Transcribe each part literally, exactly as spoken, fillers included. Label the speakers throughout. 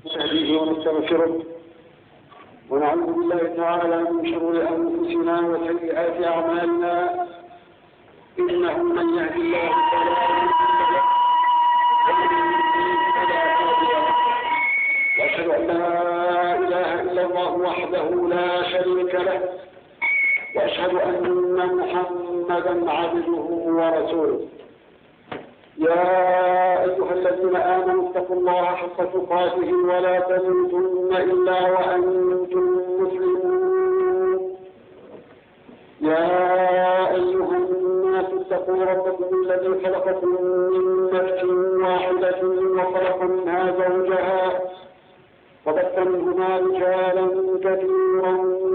Speaker 1: نهديه ونستغفره ونعوذ بالله تعالى من شرور انفسنا وسيئات اعمالنا، انه من يهد الله فلا مضل له ومن يضلل فلا هادي له، واشهد ان لا اله الا الله وحده لا شريك له، واشهد ان محمدا عبده ورسوله. يا أيها الذين آمنوا اتقوا الله حق تقاته ولا تموتن إلا وأنتم مسلمون. يا أيها الناس اتقوا ربكم الذي خلقكم من نفس واحدة وخلق منها زوجها وبث منهما رجالا كثيرا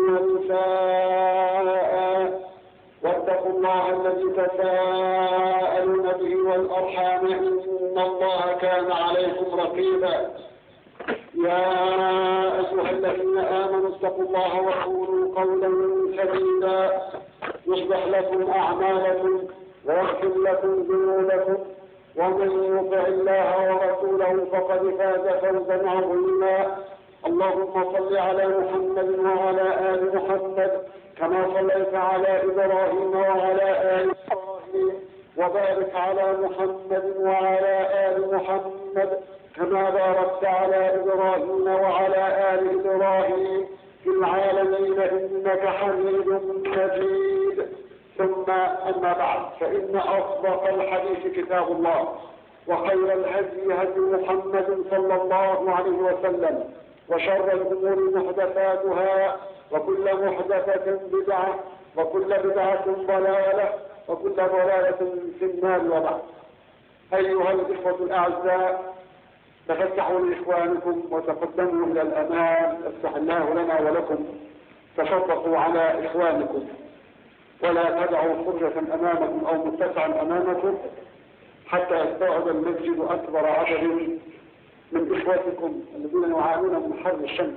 Speaker 1: ونساء، واتقوا الله الذي تساءلون به والأرحام إن الله كان عليكم رقيبا. يا أيها الذين آمنوا اتقوا الله وقولوا قولا سديدا يصلح لكم أعمالكم ويغفر لكم ذنوبكم، ومن يطع الله ورسوله فقد فاز فوزا عظيما. اللهم صل على محمد وعلى آل محمد كما صليت على إبراهيم وعلى آل إبراهيم، وبارك على محمد وعلى آل محمد كما باركت على إبراهيم وعلى آل إبراهيم في العالمين إنك حميد مجيد. ثم أما بعد، فإن أصدق الحديث كتاب الله، وخير الهدي هدي محمد صلى الله عليه وسلم، وشر الأمور محدثاتها، وكل محدثة بدعة، وكل بدعة ضلالة، وكل ضلالة في النار. وبعد، أيها الإخوة الأعزاء، تفتحوا لإخوانكم وتقدموا إلى الأمام، افتح الله لنا ولكم، تشرفوا على إخوانكم، ولا تدعوا فرجة أمامكم أو متسعا أمامكم حتى يستوعب المسجد أكبر عدد من إخوتكم الذين يعانون من حر الشمس.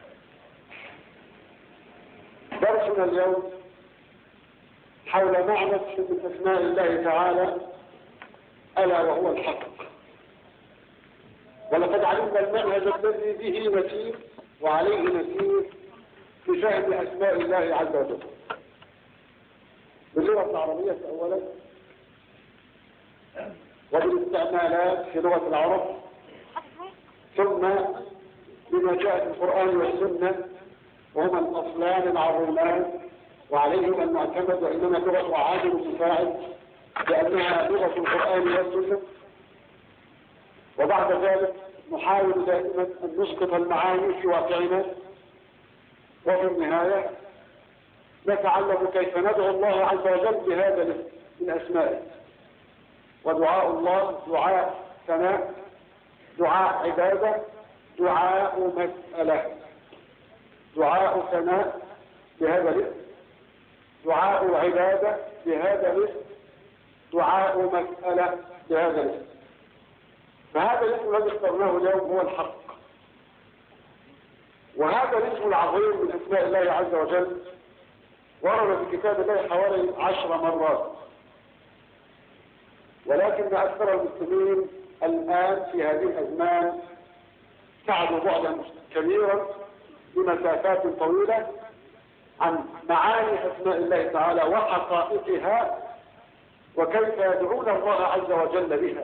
Speaker 1: درسنا اليوم حول معنى من أسماء الله تعالى، ألا وهو الحق. ولقد علمنا المنهج الذي به نسير وعليه نسير في فهم أسماء الله عز وجل باللغة العربية أولا، وبالاستعمالات في لغة العرب، ثم بما جاء في القرآن والسنة، وهما الأصلان العظيمان وعليهم المعتمد، وإنما لغة عادل مساعد لأنها لغة القرآن والسنة. وبعد ذلك نحاول دائما أن نسقط المعاني في واقعنا، وفي النهاية نتعلم كيف ندعو الله عز وجل بهذا من أسمائه. ودعاء الله دعاء ثناء، دعاء عبادة، دعاء مسألة. دعاء ثناء بهذا الاسم، دعاء عبادة بهذا الاسم، دعاء مسألة بهذا الاسم. فهذا الاسم الذي اخترناه اليوم هو الحق. وهذا الاسم العظيم من أسماء الله عز وجل ورد في كتاب الله حوالي عشر مرات، ولكن أكثر المسلمين الآن في هذه الأزمان تعدوا بعدا كبيرا بمسافات طويلة عن معاني أسماء الله تعالى وحقائقها، وكيف يدعون الله عز وجل بها.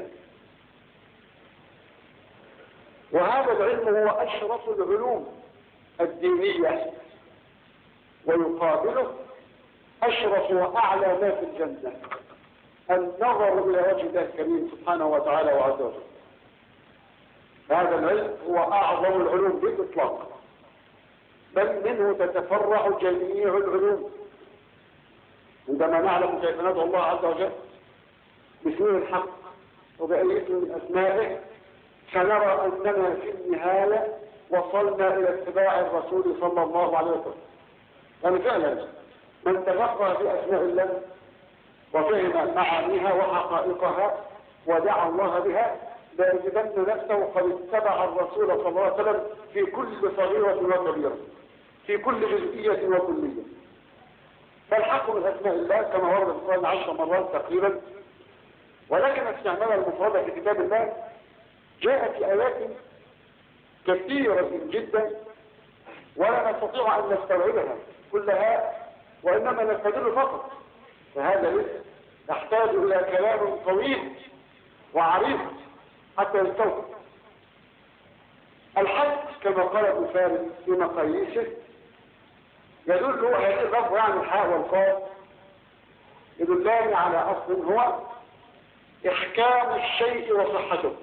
Speaker 1: وهذا العلم هو أشرف العلوم الدينية، ويقابله أشرف وأعلى ما في الجنة، النظر إلى وجه الله الكريم سبحانه وتعالى وعز وجل. هذا العلم هو أعظم العلوم بالإطلاق، بل منه تتفرع جميع العلوم. عندما نعلم كيف ندعو الله عز وجل باسمه الحق وبأي اسم من أسمائه، فنرى أننا في النهاية وصلنا إلى اتباع الرسول صلى الله عليه وسلم. يعني فعلا من تفقه في أسماء الله وفهم معانيها وحقائقها ودعا الله بها، ليجدن نفسه قد اتبع الرسول صلى الله عليه وسلم في كل صغيرة وكبيرة، في كل جزئية وكلية. فالحق من أسماء الله كما ورد في القرآن عشر مرات تقريبا، ولكن استعمال المفردة في كتاب الله جاءت في آيات كثيرة جدا ولا نستطيع أن نستوعبها كلها، وإنما نستدل فقط، فهذا لسه يحتاج إلى كلام طويل وعريض حتى يستوعب. الحد كما قال ابن فارس في مقاييسه يدل هذه اللفظ يعني الحاء والقاف يدلان على أصل هو إحكام الشيء وصحته.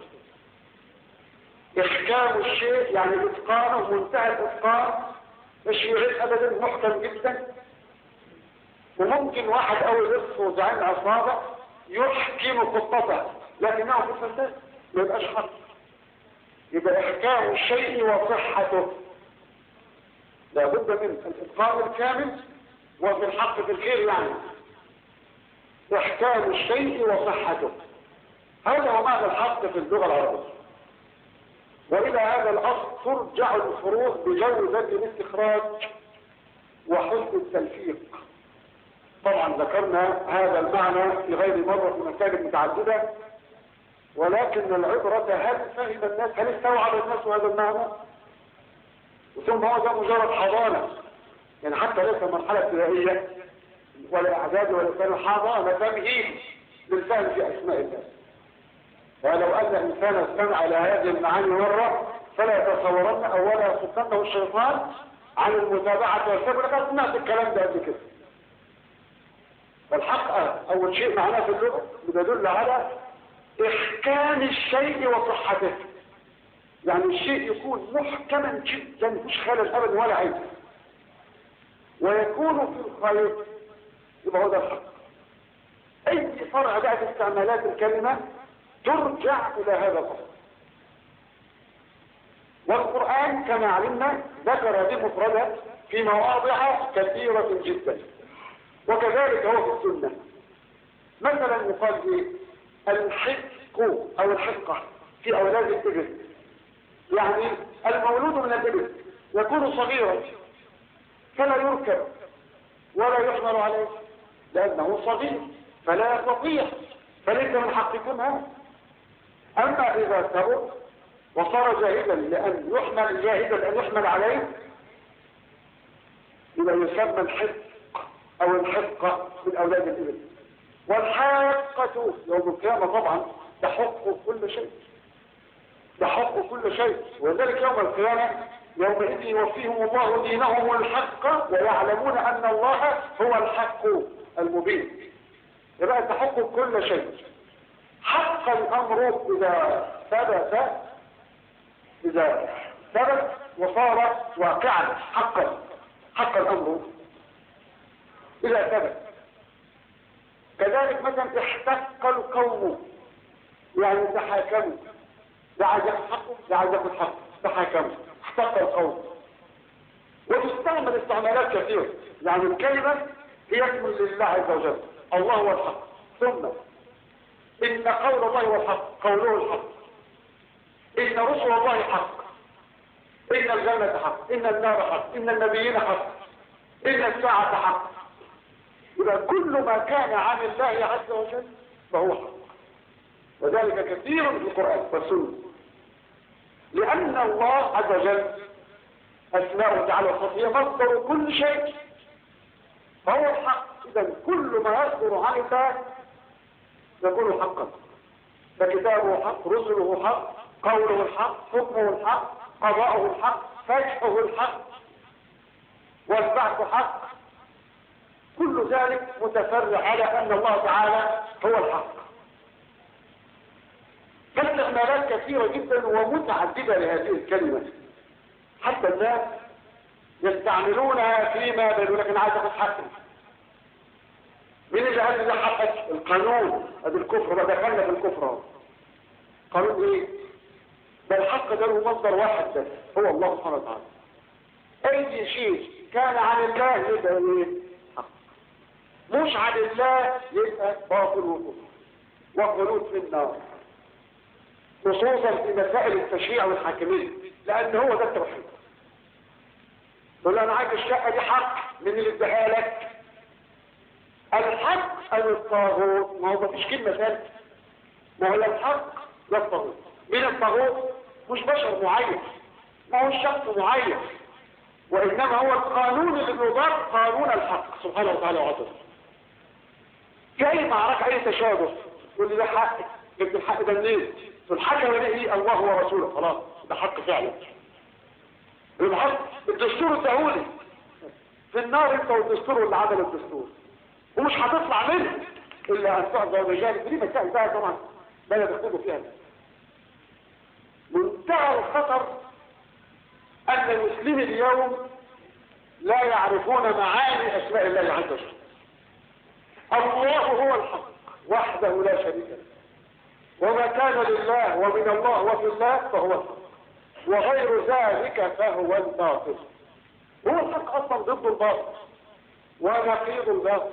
Speaker 1: إحكام الشيء يعني إتقانه منتهى الإتقان، مش يعيد أبدا، محكم جدا. وممكن واحد أول يصفه زعيم أصابع يحكم خطته لكنه في الفساد ما يبقاش حق. يبقى إحكام الشيء وصحته لابد من الإتقان الكامل، وفي الحق في الخير يعني إحكام الشيء وصحته. هذا هو معنى الحق في اللغة العربية. وإلى هذا الأصل ترجع الفروع بجودة الاستخراج وحسن التلفيق. طبعا ذكرنا هذا المعنى في غير مرة في مسائل متعددة، ولكن العبرة هل فهم الناس، هل استوعب الناس هذا المعنى؟ ثم هو ده مجرد حضانة، يعني حتى ليس مرحلة ابتدائية ولا إعداد ولا ثانوي، حضانة تمهيد للفهم في أسماء الله. ولو أن إنسان استمع إلى هذه المعاني مرة فلا يتصورن أو ولا يصدنه الشيطان عن المتابعة والسبب. لقد سمعت الكلام ده قبل كده. فالحق أول شيء معناه في اللغة يدل على إحكام الشيء وصحته، يعني الشيء يكون محكما جدا مش خلل أبدا ولا عيب، ويكون في الخير، يبقى هو ده الحق. أي فرع بقى في استعمالات الكلمة ترجع إلى هذا الأصل. والقرآن كما علمنا ذكر هذه المفردات في مواضع كثيرة جدا، وكذلك هو في السنة. مثلا يقال في الحق أو الحقة في أولاد الإبل، يعني المولود من الإبل يكون صغيرا فلا يركب ولا يحمل عليه لأنه صغير فلا يستطيع، فليس من حقكم هذا. أما إذا كبر وصار جاهدا لأن يحمل جاهدا لأن يحمل عليه يبقى يسمى الحق أو الحقة من أولاد الإبل. والحاقة يوم القيامة طبعا تحق كل شيء، تحق كل شيء. وذلك يوم القيامة يومئذ يوفيهم الله دينهم الحق ويعلمون أن الله هو الحق المبين. يبقى تحق كل شيء. حق الأمر إذا ثبت، إذا ثبت وصار واقعا حقا، حق الأمر إذا ثبت. كذلك مثلا احتق القوم يعني تحاكموا، ده عايز ياخد حقه ده عايز ياخد حقه، تحاكموا احتق القوم. وتستعمل استعمالات كثيرة، يعني الكلمة هي اسم لله عز وجل، الله هو الحق، ثم إن قول الله هو الحق، قوله الحق، إن رسل الله حق، إن الجنة حق، إن النار حق، إن النبيين حق، إن الساعة حق. يبقى كل ما كان عن الله عز وجل فهو حق، وذلك كثير في القرآن والسنة، لأن الله عز وجل أسماءه تعالى وصفيه مصدر كل شيء فهو الحق. إذا كل ما يصدر عن الله يكون حقا، فكتابه حق، رسله حق، قوله الحق، حكمه الحق، قضاؤه الحق، فتحه الحق، والبعث حق. كل ذلك متفرع على أن الله تعالى هو الحق. فاستعمالات كثيرة جدا ومتعددة لهذه الكلمة، حتى الناس يستعملونها فيما بيقول لك أنا عايز أخذ حقي. مين اللي قال ده حقك؟ القانون. ادي الكفر بقى، دخلنا في الكفر اهو. قانون ايه؟ ده الحق ده له مصدر واحد بس هو الله سبحانه وتعالى. اي شيء كان عن الله يبقى ايه؟ حق. مش عن الله يبقى باطل وكفر وخلود في النار، خصوصا في مسائل التشريع والحاكميه، لان هو ده التوحيد. تقول انا عايز الشقه دي حق، من اللي اداها لك؟ الحق أو الطاغوت؟ ما هو مفيش كلمة ثالثة، ما هو الحق لا الطاغوت. من الطاغوت مش بشر معين، ما هو الشخص معين، وإنما هو القانون اللي بيضاف قانون الحق سبحانه وتعالى وعزه. في أي معركة أي تشابه تقول لي ده حق، جبت الحق ده منين؟ الحكم به الله ورسوله، خلاص ده حق فعلا. الحق الدستور الدولي في النار انت والدستور اللي عدل الدستور، ومش هتطلع منه الا ان تحضر الرجال. دي مسائل بقى طبعا لا يدخلوا فيها. منتهى الخطر ان المسلمين اليوم لا يعرفون معاني اسماء الله عز وجل. الله هو الحق وحده لا شريك له، وما كان لله ومن الله وفي الله فهو الحق، وغير ذلك فهو الباطل. هو الحق اصلا ضد الباطل ونقيض الباطل.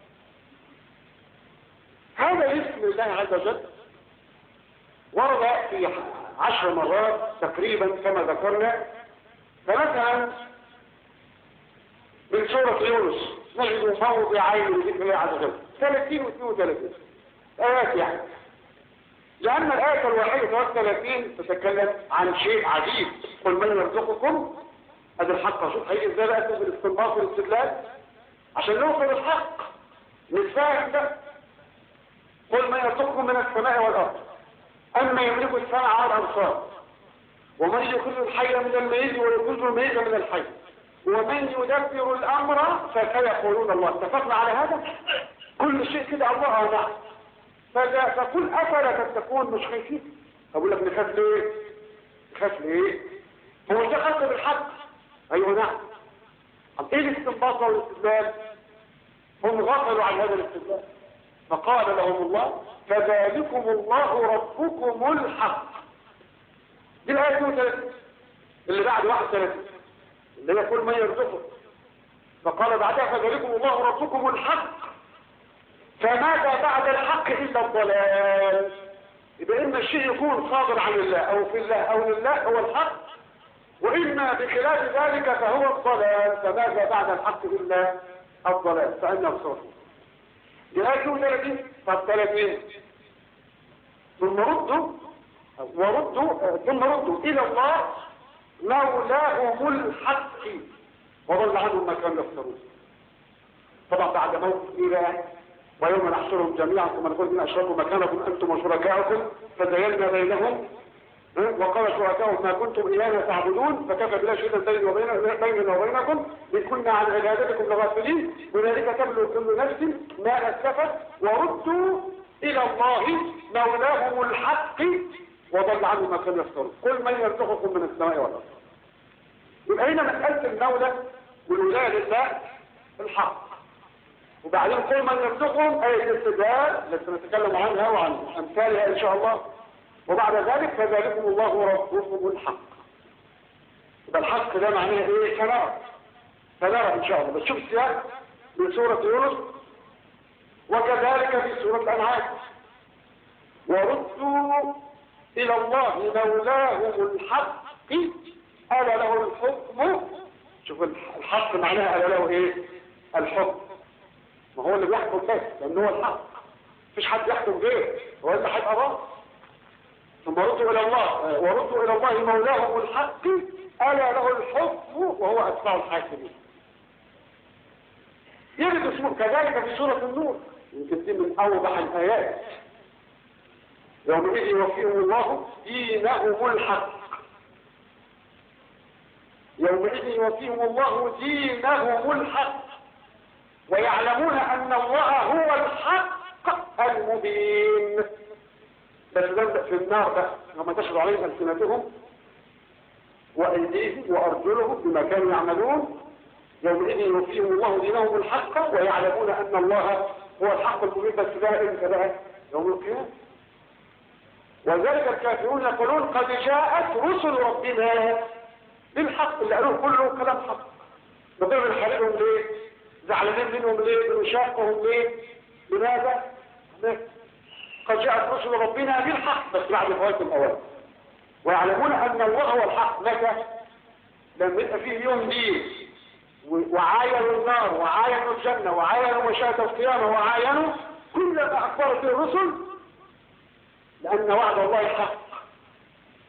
Speaker 1: هذا اسم الله عز وجل ورد في عشر مرات تقريبا كما ذكرنا. فمثلا من سورة يونس نجد موضعين لذكر الله عز وجل ثلاثين واثنين وثلاثين آيات يعني، لأن الآية الواحدة والثلاثين تتكلم عن شيء عجيب. قل من يرزقكم، هذا الحق. شوف هيجي ازاي بقى بالاستنباط والاستدلال عشان نوصل الحق نتفاهم ده. قل من يرزقكم من السماء والأرض أما يملك السمع والأبصار ومن يخرج الحي من الميت ويخرج الميت من الحي ومن يدبر الأمر فسيقولون الله. اتفقنا على هذا؟ كل شيء كده الله نعم. فقل أفلا تتقون، مش خايفين؟ أقول لك نخاف ليه؟ نخاف ليه؟ هو انت خاف بالحق؟ أيوه نعم. طب إيه الاستنباط والاستدلال؟ هم غفلوا عن هذا الاستدلال فقال لهم الله فذلكم الله ربكم الحق. دي الآية اثنين وثلاثين اللي بعد واحد وثلاثين اللي هي كل من يرزقه. فقال بعدها فذلكم الله ربكم الحق فماذا بعد الحق إلا الضلال. يبقى إما الشيء يكون صادر عن الله أو في الله أو لله هو الحق، وإما بخلاف ذلك فهو الضلال. فماذا بعد الحق إلا الضلال فأنا بصوره. الآية اثنين وثلاثين فالثلاثين ثم ردوا وردوا ثم ردوا إلى الله مولاهم الحق وضل عنهم ما كانوا يفترون. طبعا بعد موت إله ويوم نحشرهم جميعا ثم نقول إن أشركوا مكانكم أنتم وشركاؤكم فزينا بينهم وقال شركاؤهم ما كنتم إيانا تعبدون فكفى بالله شهيدا بيننا وبيننا وبينكم إن كنا عن عبادتكم لغافلين هنالك تبلو كل نفس ما أسلفت وردوا إلى الله مولاهم الحق وضل عنهم ما كانوا يفترون. قل من يرزقكم من السماء والأرض. يبقى هنا مسألة المولى والولاية لله الحق. وبعدين قل من يرزقهم أي الاستدلال التي نتكلم عنها وعن أمثالها إن شاء الله. وبعد ذلك فذلكم الله ربكم الحق. يبقى الحق ده معناه إيه؟ سنرى سنرى إن شاء الله. بس شوف السياق من سورة يونس وكذلك في سورة الأنعام وردوا إلى الله مولاهم الحق ألا له الحكم. شوف الحق معناها ألا له إيه؟ الحكم. ما هو اللي بيحكم بس لأنه هو الحق، مفيش حد يحكم غيره، هو اللي هيبقى. ثم ردوا إلى الله وردوا إلى الله مولاهم الحق ألا له الحكم وهو أتباع الحاكمين. يجد اسمه كذلك في سورة النور، يمكن دي من أوضح الآيات. يومئذ يوفيهم الله دينهم الحق. يومئذ يوفيهم الله دينهم الحق ويعلمون أن الله هو الحق المبين. بس نبدأ في النار بقى لما تشهد عليهم ألسنتهم وأيديهم وأرجلهم بما كانوا يعملون. يومئذ يوفيهم الله دينهم الحق ويعلمون أن الله هو الحق المبين. بس بقى إمتى بقى؟ يوم القيامة. وذلك الكافرون يقولون قد جاءت رسل ربنا بالحق. اللي قالوه كله كلام حق. نضرب نحاربهم ليه؟ زعلانين منهم ليه؟ بنشاقهم ليه؟ لماذا؟ قد جاءت رسل ربنا بالحق بس بعد فوات الأوان. ويعلمون أن الله هو الحق. متى؟ لما يبقى فيه يوم دين وعاينوا النار وعاينوا الجنة وعاينوا مشاهد القيامة وعاينوا كل ما أخبرت الرسل لأن وعد الله حق.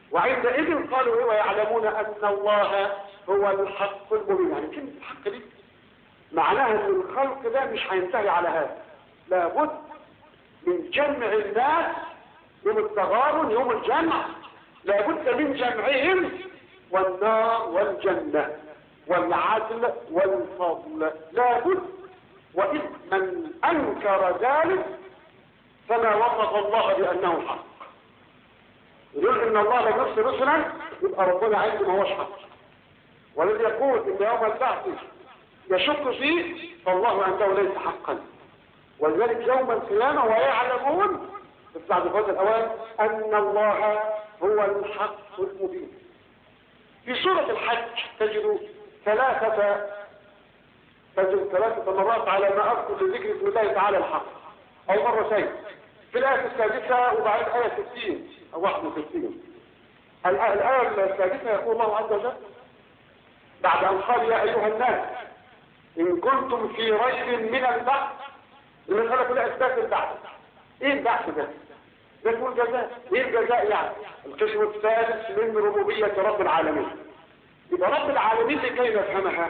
Speaker 1: وعندئذ قالوا ويعلمون أن الله هو الحق المبين. يعني كلمة الحق دي معناها أن الخلق ده مش هينتهي على هذا، لابد من جمع الناس يوم التغابن يوم الجمع، لابد من جمعهم، والنار والجنة والعدل والفضل لابد. وإذ من أنكر ذلك فما وصف الله بأنه حق. يقول إن الله لم يرسل رسلا يبقى ربنا عنده ما هوش حق، والذي يقول إن يوم البعث يشك فيه فالله عنده ليس حقا. ولذلك يوم القيامة ويعلمون بعد فوات الأوان أن الله هو الحق المبين. في سورة الحج تجد ثلاثة تجد ثلاثة مرات على ما أذكر لذكر اسم الله تعالى الحق، أو مرتين في الآية السادسة وبعد آية ستين أو واحد وستين. الآية السادسة يقول الله عز وجل بعد أن قال يا أيها الناس إن كنتم في ريب من البعث، المسألة كلها إثبات البعث. إيه البعث ده؟ ده اسمه الجزاء. إيه الجزاء يعني؟ القسم الثالث من ربوبية رب العالمين. يبقى رب العالمين لكي نفهمها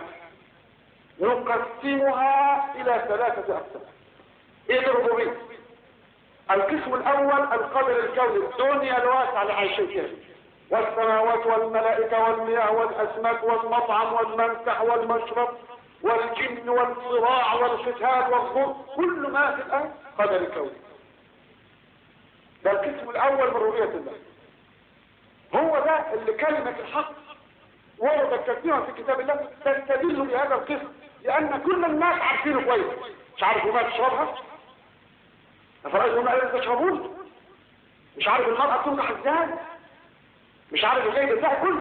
Speaker 1: نقسمها إلى ثلاثة أقسام. إيه الربوبية؟ القسم الأول القدر الكوني، الدنيا الواسعة اللي عايشين فيها، والسماوات والملائكة والمياه والأسماك والمطعم والمنكح والمشرب والجن والصراع والفتات والخوف، كل ما في الأرض قدر الكوني. ده القسم الأول من ربوبية الله. هو ده اللي كلمة الحق وردت كثيرا في كتاب الله تستدل بهذا القسم، لأن كل الناس عارفينه كويس. مش عارف الماء تشربها؟ أفرأيتم الماء الذي تشربون؟ مش عارف المرأة تنجح ازاي؟ مش عارف الغيب ازاي كله؟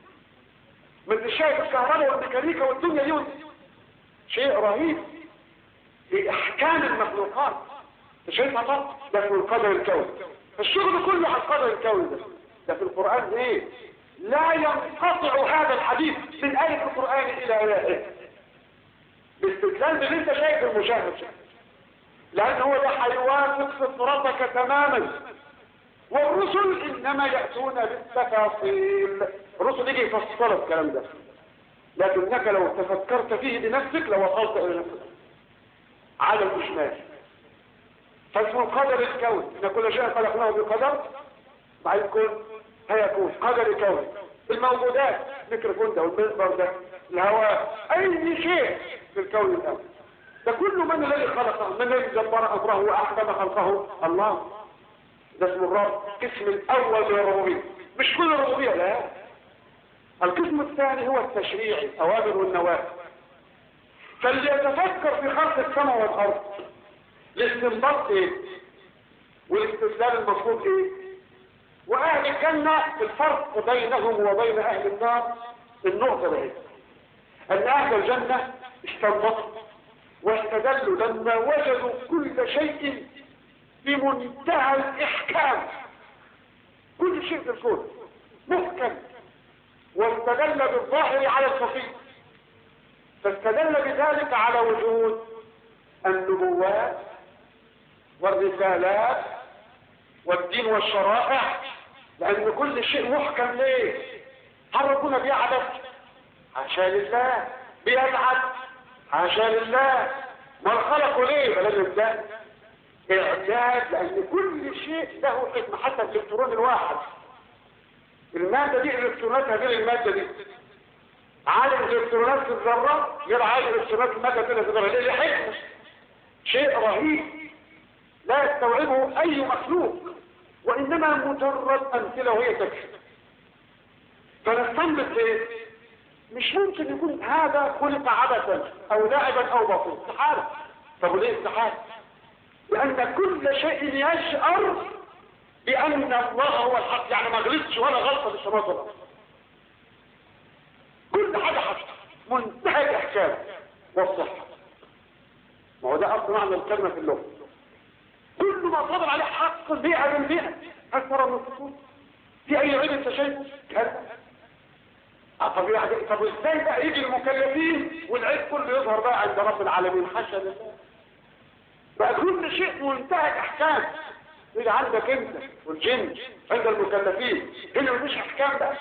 Speaker 1: من الشايف الكهرباء والميكانيكا والدنيا دي شيء رهيب في احكام المخلوقات. شايفها طبعا ده في القدر الكوني. الشغل كله على القدر الكوني ده. ده في القرآن ايه؟ لا ينقطع هذا الحديث من آية القرآن إلى آية باستدلال باللي انت شايف المشاهد، لأن هو ده هيوافق فطرتك تماما. والرسل إنما يأتون بالتفاصيل. الرسل يجي يفصل الكلام ده، لكنك لو تفكرت فيه بنفسك لوصلت إلى نفسك على الإجمال. فاسم القدر الكون إن كل شيء خلقناه بقدر، بعد يكون هيكون قدر كوني. الموجودات الميكروفون ده والمنبر ده الهواء أي شيء في الكون الأول ده كله من الذي خلقه؟ من الذي دبر أمره وأحكم خلقه؟ الله. ده اسم الرب. القسم الأول من الربوبية، مش كل الربوبية لا. القسم الثاني هو التشريعي، الأوامر والنواهي. فاللي يتفكر في خلق السماء والأرض الاستنباط ايه؟ والاستدلال المفروض ايه؟ وأهل الجنة الفرق بينهم وبين أهل النار النقطة دي أن أهل الجنة استنبطوا واستدلوا لما وجدوا كل شيء بمنتهى الإحكام. كل شيء في الكون محكم، واستدل بالظاهر على الخفي، فاستدل بذلك على وجود النبوات والرسالات والدين والشرائع، لأن كل شيء محكم. ليه؟ هل ربنا بيعبد؟ حاشا لله. بيلعب؟ حاشا لله. ما خلقه ليه؟ بل الإنسان إعجاز، لأن كل شيء له حكمة. حتى الإلكترون الواحد، المادة دي إلكتروناتها غير المادة دي. عالم الإلكترونات في الذرة غير عالم الإلكترونات في المادة في الذرة. ليه؟ حكمة. شيء رهيب لا يستوعبه أي مخلوق، وإنما مجرد أمثلة وهي تكفي. فنستنبط إيه؟ مش ممكن يكون هذا خلق عبثا أو لاعبا أو بطيء. استحالة. طب ليه استحالة؟ لأن كل شيء يشعر بأن الله هو الحق، يعني ما غلطش ولا غلطة في السماوات والأرض. كل حاجة حق، منتهى الإحكام والصحة. ما هو ده أصل معنى الكلمة في اللغة. كل ما صدر عليه حق مئة بالمئة. هل ترى من السكون؟ في أي عيب أنت شايفه؟ هذا. طب يعني طب ازاي بقى يجي المكلفين والعيب كله يظهر بقى عند رب العالمين؟ حاشا لله. بقى كل شيء منتهى الأحكام. اللي عندك انت والجن عند المكلفين هنا مفيش احكام بقى،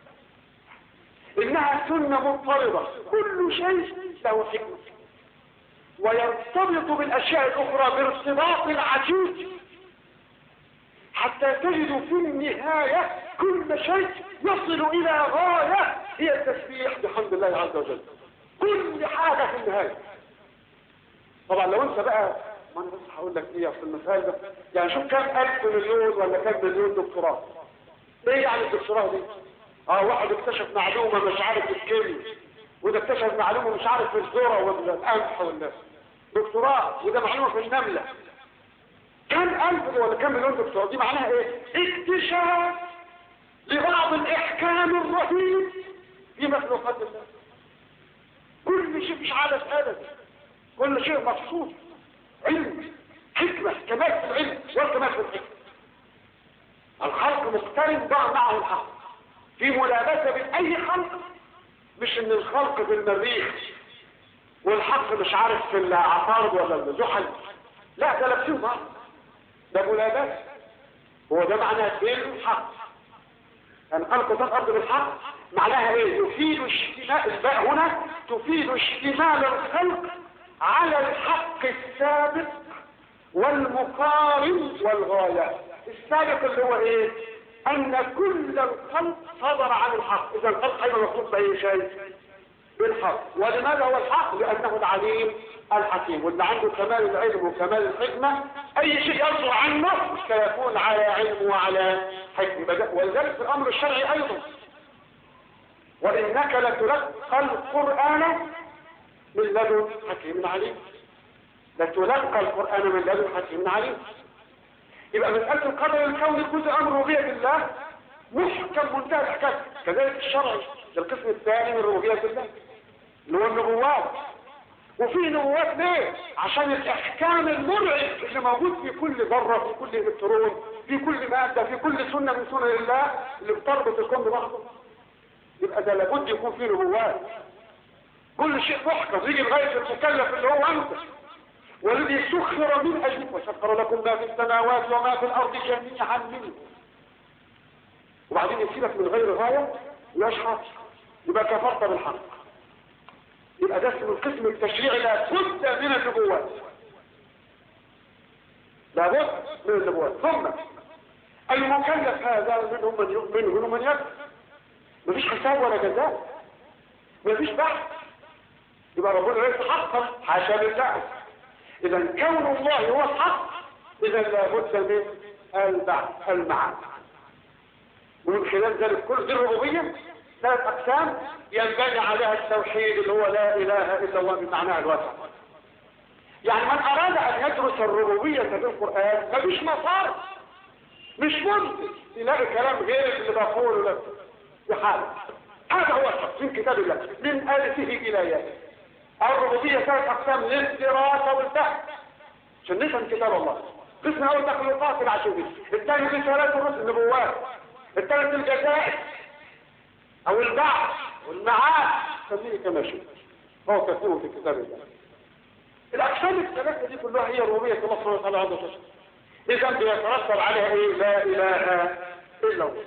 Speaker 1: انها سنة مضطردة، كل شيء له حكمة ويرتبط بالاشياء الاخرى بارتباط عجيب، حتى تجد في النهاية كل شيء يصل الى غاية هي التسبيح بحمد الله عز وجل، كل حاجة في النهاية. طبعا لو انت بقى، ما انا بس هقول لك ايه في المثال ده، يعني شوف كام الف مليون ولا كام مليون دكتوراه، ايه يعني الدكتوراه دي؟ اه واحد اكتشف معلومة مش عارف الكيمياء، وده اكتشف معلومة مش عارف في الذرة والقمح والناس، دكتوراه، وده معلومة في النملة. كم ألف ولا كم مليون دكتوراه دي معناها ايه؟ اكتشاف لبعض الإحكام الرهيب في مخلوقات الله. كل شيء مش عادة أبدا، كل شيء مبسوط، علم، حكمة، كمال في العلم والكمال في الحكمة. الخلق مقترن ضع معه الحق في ملابسة بأي خلق، مش ان الخلق في المريخ والحق مش عارف في العطارد ولا الزحل، لا ده لابسين بعض، ده ملابسة. هو ده معناه ايه الحق؟ يعني خلق الارض بالحق معناها ايه؟ يفيد اشتمال، الباء هنا تفيد اشتمال الخلق على الحق السابق والمقارن والغاية. السابق اللي هو ايه؟ ان كل الخلق صدر عن الحق، اذا الخلق ايضا مخلوق باي شيء؟ بالحق. ولماذا هو الحق؟ لانه العليم الحكيم، واللي عنده كمال العلم وكمال الحكمة اي شيء يصدر عنه سيكون على علم وعلى حكمة. ولذلك في الامر الشرعي ايضا، وانك لتلقى القرآن من لدن حكيم عليم، لتلقى القرآن من لدن حكيم عليم. يبقى مسألة القدر الكوني جزء امر ربوبية الله محكم منتهى الاحكام. كذلك الشرعي القسم الثاني من ربوبية الله اللي هو النبوات. وفي نبوات ليه؟ عشان الاحكام المرعب اللي موجود في كل ذره، في كل الكترون، في كل ماده، في كل سنه من سنن الله اللي بتربط الكون ببعضه. يبقى ده لابد يكون فيه نبوات. كل شيء محكم يجي لغايه المكلف اللي هو انت، والذي سخر من اجلك وسخر لكم ما في السماوات وما في الارض جميعا منه. وبعدين يسيبك من غير غايه ويشحط، يبقى كفرت بالحق. يبقى ده اسمه القسم التشريعي، لا بد من النبوات، لا بد من النبوات. ثم المكلف هذا منهم من يؤمن ومنهم من يكفر، مفيش حساب ولا جزاء، مفيش بحث. يبقى ربنا ليس حقا، حاشا لله. اذا كون الله هو الحق، اذا لا بد من البحث المعاد. ومن خلال ذلك كل ذي الربوبيه ثلاث أقسام ينبني عليها التوحيد اللي هو لا إله إلا الله بمعناه الواسع. يعني من أراد أن يدرس الربوبية في القرآن مفيش مصار، مش ممكن يلاقي كلام غير اللي بقوله لك بحاله. هذا هو الحق من كتاب الله من ألفه إلى ياء. الربوبية ثلاث أقسام للدراسة والبحث عشان نفهم كتاب الله. قسم أول تخليقات العشوائية، الثاني رسالات الرسل النبوات، الثالث الجزائر او البعث والمعاد، خليه كما شئت، هو كثير في كتاب الله. الاقسام الثلاثه دي كلها هي ربوبيه الله سبحانه وتعالى عز وجل. اذا بيترتب عليها ايه؟ لا اله الا الله.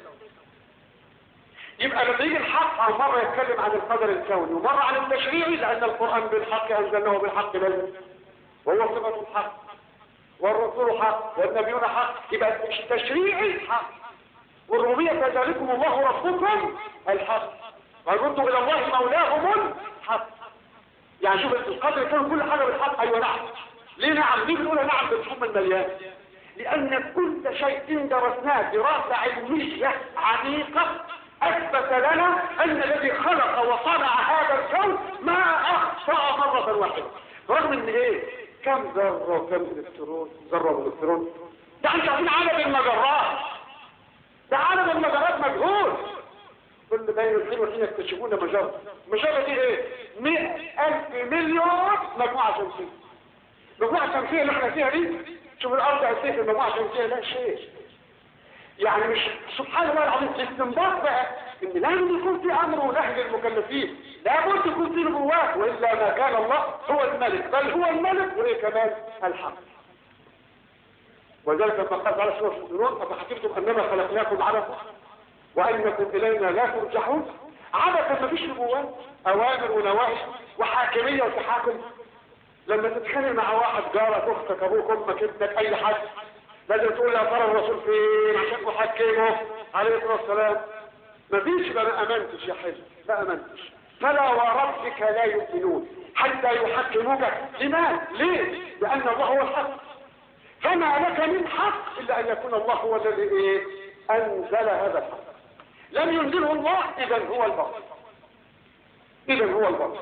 Speaker 1: يبقى لما يجي الحق مره يتكلم عن القدر الكوني ومره عن التشريعي، لان القران بالحق انزلناه بالحق لازم، وهو صفه الحق، والرسول حق، والنبيون حق. يبقى التشريعي حق، والربوبية كذلكم الله ربكم الحق، وردوا إلى الله مولاهم الحق. يعني شوف القدر كان كل حاجة بالحق. أيوة نعم. ليه نعم؟ ليه بنقول نعم بالحكم المليان؟ لأن كل شيء درسناه دراسة علمية عميقة أثبت لنا أن الذي خلق وصنع هذا الكون ما أخطأ مرة واحدة. رغم أن إيه؟ كم ذرة وكم إلكترون، ذرة وإلكترون، ده أنت عارفين عدد المجرات، ده عدد المجرات مجهول. كل بين الحين والحين يكتشفون مجرة. المجرة دي ايه؟ مئة ألف مليون مجموعة شمسية. مجموعة شمسية اللي احنا فيها دي، شوف الأرض قد ايه في المجموعة الشمسية، لا شيء. يعني مش سبحان الله العظيم الاستنباط بقى ان لازم يكون في امر ونهي للمكلفين، لابد يكون في نبوات، والا ما كان الله هو الملك، بل هو الملك وايه كمان الحق. وذلك لما قال على سورة المؤمنون أفحسبتم أنما خلقناكم عبثا وأنكم إلينا لا ترجعون. عبثا مفيش نبوات، أوامر ونواهي وحاكمية وتحاكم. لما تتخانق مع واحد جارك أختك أبوك أمك ابنك أي حد لازم تقول يا ترى الرسول فين عشان تحكمه عليه الصلاة والسلام. مفيش. بقى ما أمنتش يا حزب، ما أمنتش. فلا وربك لا يؤمنون حتى يحكموك. لماذا؟ ليه؟ لأن الله هو الحق، فما لك من حق إلا أن يكون الله هو الذي إيه؟ أنزل هذا الحق. لم ينزله الله إذا هو الباطل، إذا هو الباطل.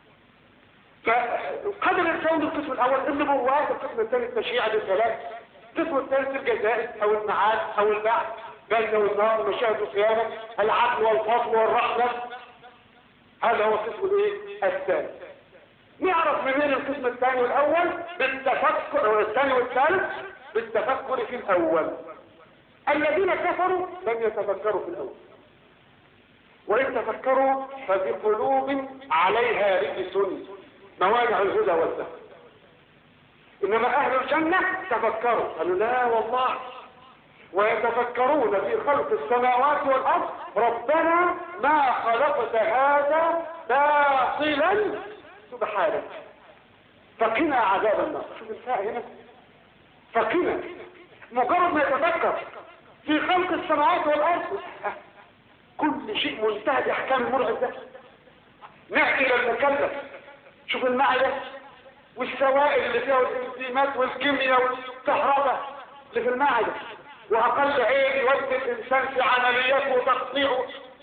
Speaker 1: فقدر الكون القسم الأول النبوات، القسم الثاني التشريع بالثلاث، القسم الثالث الجزاء أو المعاد أو البعث، جنة والنار، مشاهد القيامة، العدل والفضل والرحمة. هذا هو القسم الايه؟ الثاني. نعرف منين القسم الثاني والأول؟ بالتفكر. الثاني والثالث بالتفكر في الأول. الذين كفروا لم يتفكروا في الأول، وإن تفكروا فبقلوب عليها رجس موانع الهدى والسهل. إنما أهل الجنة تفكروا قالوا لا والله، ويتفكرون في خلق السماوات والأرض ربنا ما خلقت هذا باطلا سبحانك فقنا عذاب النار. شوف الفاء هنا، فقنا. مجرد ما يتفكر في خلق السماوات والأرض كل شيء منتهى بأحكام المرعب ده. نحكي للمكلف، شوف المعدة والسوائل اللي فيها والانزيمات والكيمياء والكهرباء اللي في المعدة، وأقل عين يودي الإنسان في عملياته وتقطيعه،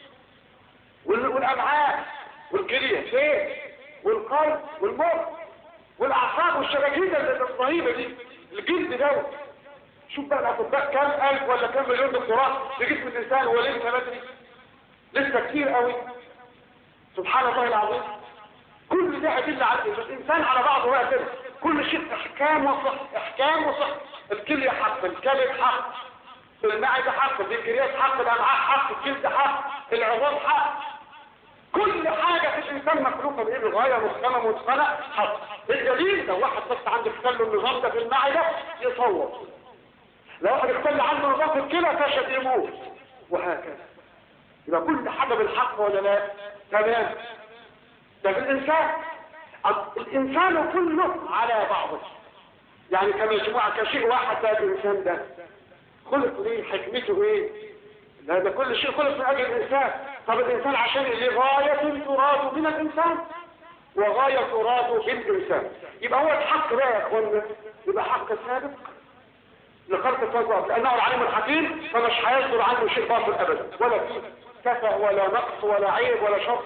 Speaker 1: والأمعاء والكلية فين، والقلب والمخ والأعصاب والشبكية الرهيبة دي، الجلد دوت. شوف بقى الأطباء كام ألف ولا كام مليون دكتوراه في جسم الإنسان، هو لسه بدري، لسه كتير قوي. سبحان الله العظيم. كل ده أدل على الإنسان على بعضه بقى كده، كل شيء إحكام وصح، إحكام وصح. الكلية حق، الكلب حق، المعدة حق، البنكرياس حق، الأمعاء حق، الجلد حق، العظام حق. كل حاجة في الإنسان مخلوقة بإيه؟ بغاية محكمة متقنة حق. الدليل لو واحد بس عنده اختل النظام ده في المعدة يصور، لو واحد اختل عنده نظام في الكلى فشل يموت، وهكذا. يبقى كل حاجة بالحق ولا لا؟ تمام. ده في الإنسان، الإنسان كله على بعضه، يعني كمجموعة كشيء واحد. ده الإنسان ده خلق ليه؟ حكمته ايه؟ لا ده كل شيء خلق من أجل الإنسان. طب الإنسان عشان ليه غاية تراد من الإنسان وغاية تراد بالإنسان. يبقى هو الحق بقى يا أخوانا، يبقى حق سابق لخلق الفضل، لأنه العليم الحكيم، فمش هيصدر عنه شيء باطل أبدا، ولا فيه كفى ولا نقص ولا عيب ولا شر.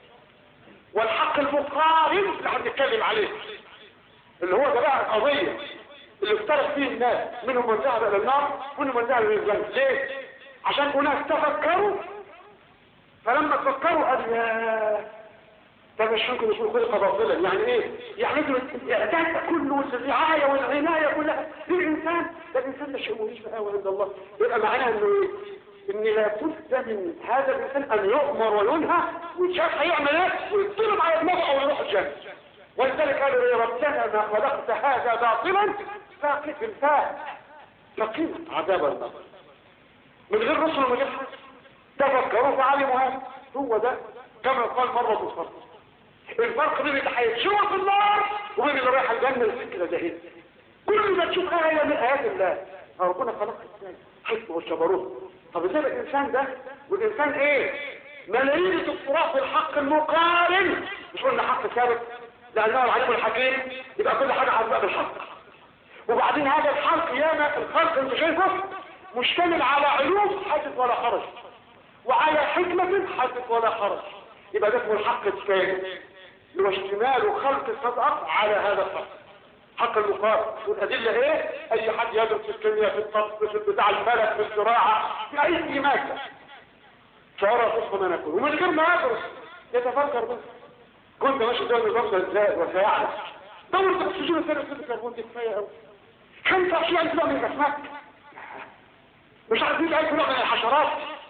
Speaker 1: والحق المقارن اللي هنتكلم عليه اللي هو ده بقى القضية اللي افترق فيه الناس، منهم من ذهب إلى النار ومنهم من ذهب إلى الجنة. ليه؟ عشان أناس تفكروا، فلما تفكروا قال يا ده مش ممكن يكون خلق باطلا. يعني ايه؟ يعني الاعداد كله والرعاية والعناية كلها للإنسان، ده الإنسان ده شيء مهيش قوي عند الله. يبقى معناها انه ايه؟ ان لا بد من هذا الإنسان ان يؤمر وينهى ويتشاف هيعمل ايه ويضرب على دماغه او يروح الجنة. ولذلك قالوا يا ربنا ما خلقت هذا باطلا فاقف الفاء فقيم عذاب النار. من غير رسل ومن غير حاجة تفكروا فعلموا هذا. هو ده كما قال مرة الفرق، الفرق بين اللي هيتشوف في النار وبين اللي رايح الجنة الفكرة ده هنا. كل ما تشوف آية من آيات الله ربنا خلق الإنسان حكمه والجبروت. طب ازاي الإنسان ده والإنسان ايه؟ ملايين الدكتوراه في الحق المقارن. مش قلنا حق ثابت لأنه العليم الحكيم، يبقى كل حاجة عزباء بالحق. وبعدين هذا الحق ياما الخلق انت شايفه مشتمل على علوم حدث ولا حرج، وعلى حكمة حدث ولا حرج. يبقى ده اسمه الحق الثاني اللي هو اشتمال خلق الصدق على هذا الحق، حق المقارن. والأدلة ايه؟ اي حد يدرس في الكيمياء في الطب في بتاع الفلك في الزراعة في اي مادة فيرى صدق ما نقول، ومن غير ما يدرس يتفكر بس. كنت ماشي دول النظام ده ازاي وسيعلم دورة اكسجين ثاني اكسيد الكربون دي كفاية قوي. خمسة وعشرين ألف نوع من الأسماك، مش عارفين ألف نوع من الحشرات،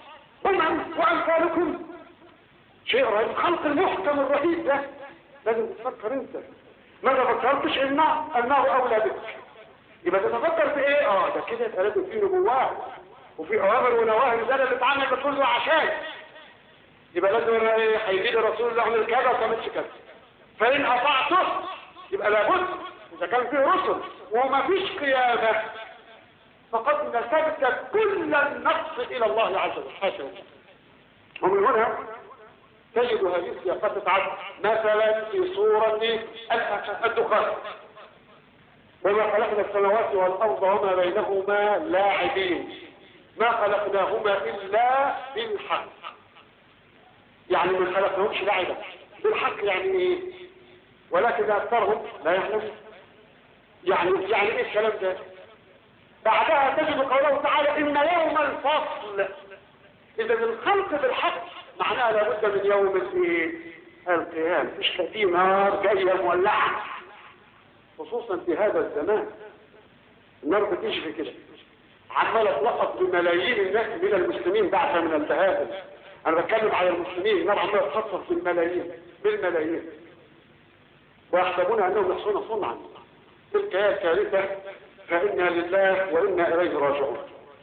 Speaker 1: وأمثالكم شيء رهيب. خلق المحكم الرهيب ده لازم تفكر انت. ماذا فكرتش؟ النار النار أولى بك، يبقى تتفكر في ايه؟ اه ده كده ثلاثة فيه نبوات وفي اوامر ونواهي، ده اللي بتعمل بكله عشان يبقى لازم ايه؟ هيجي لي رسول الله اعمل كذا وما تعملش كذا، فان اطعته يبقى لابد اذا كان فيه رسل وما فيش قيامه فقد نسبت كل النقص الى الله عز وجل حاشا. ومن هنا تجد هذه السياقات تتعد مثلا في سورة الدخان: وما خلقنا السماوات والأرض وما بينهما لاعبين ما خلقناهما إلا بالحق. يعني ما خلقناهمش لعبا، بالحق يعني ايه؟ ولكن أكثرهم لا يعلمون. يعني يعني ايه الكلام ده؟ بعدها تجد قوله تعالى: إن يوم الفصل. إذا الخلق بالحق معناها لابد من يوم الايه؟ القيامة. مش في نار جاية مولعة، خصوصا في هذا الزمان النار بتشفي كده عمالة تلقط بملايين الناس من المسلمين بعثة من البهائم. انا بتكلم على المسلمين، النار عمالة تخطف بالملايين بالملايين ويحسبون انهم يحصون صنعا. تلك هي الكارثة، فإنا لله وإنا إليه راجعون.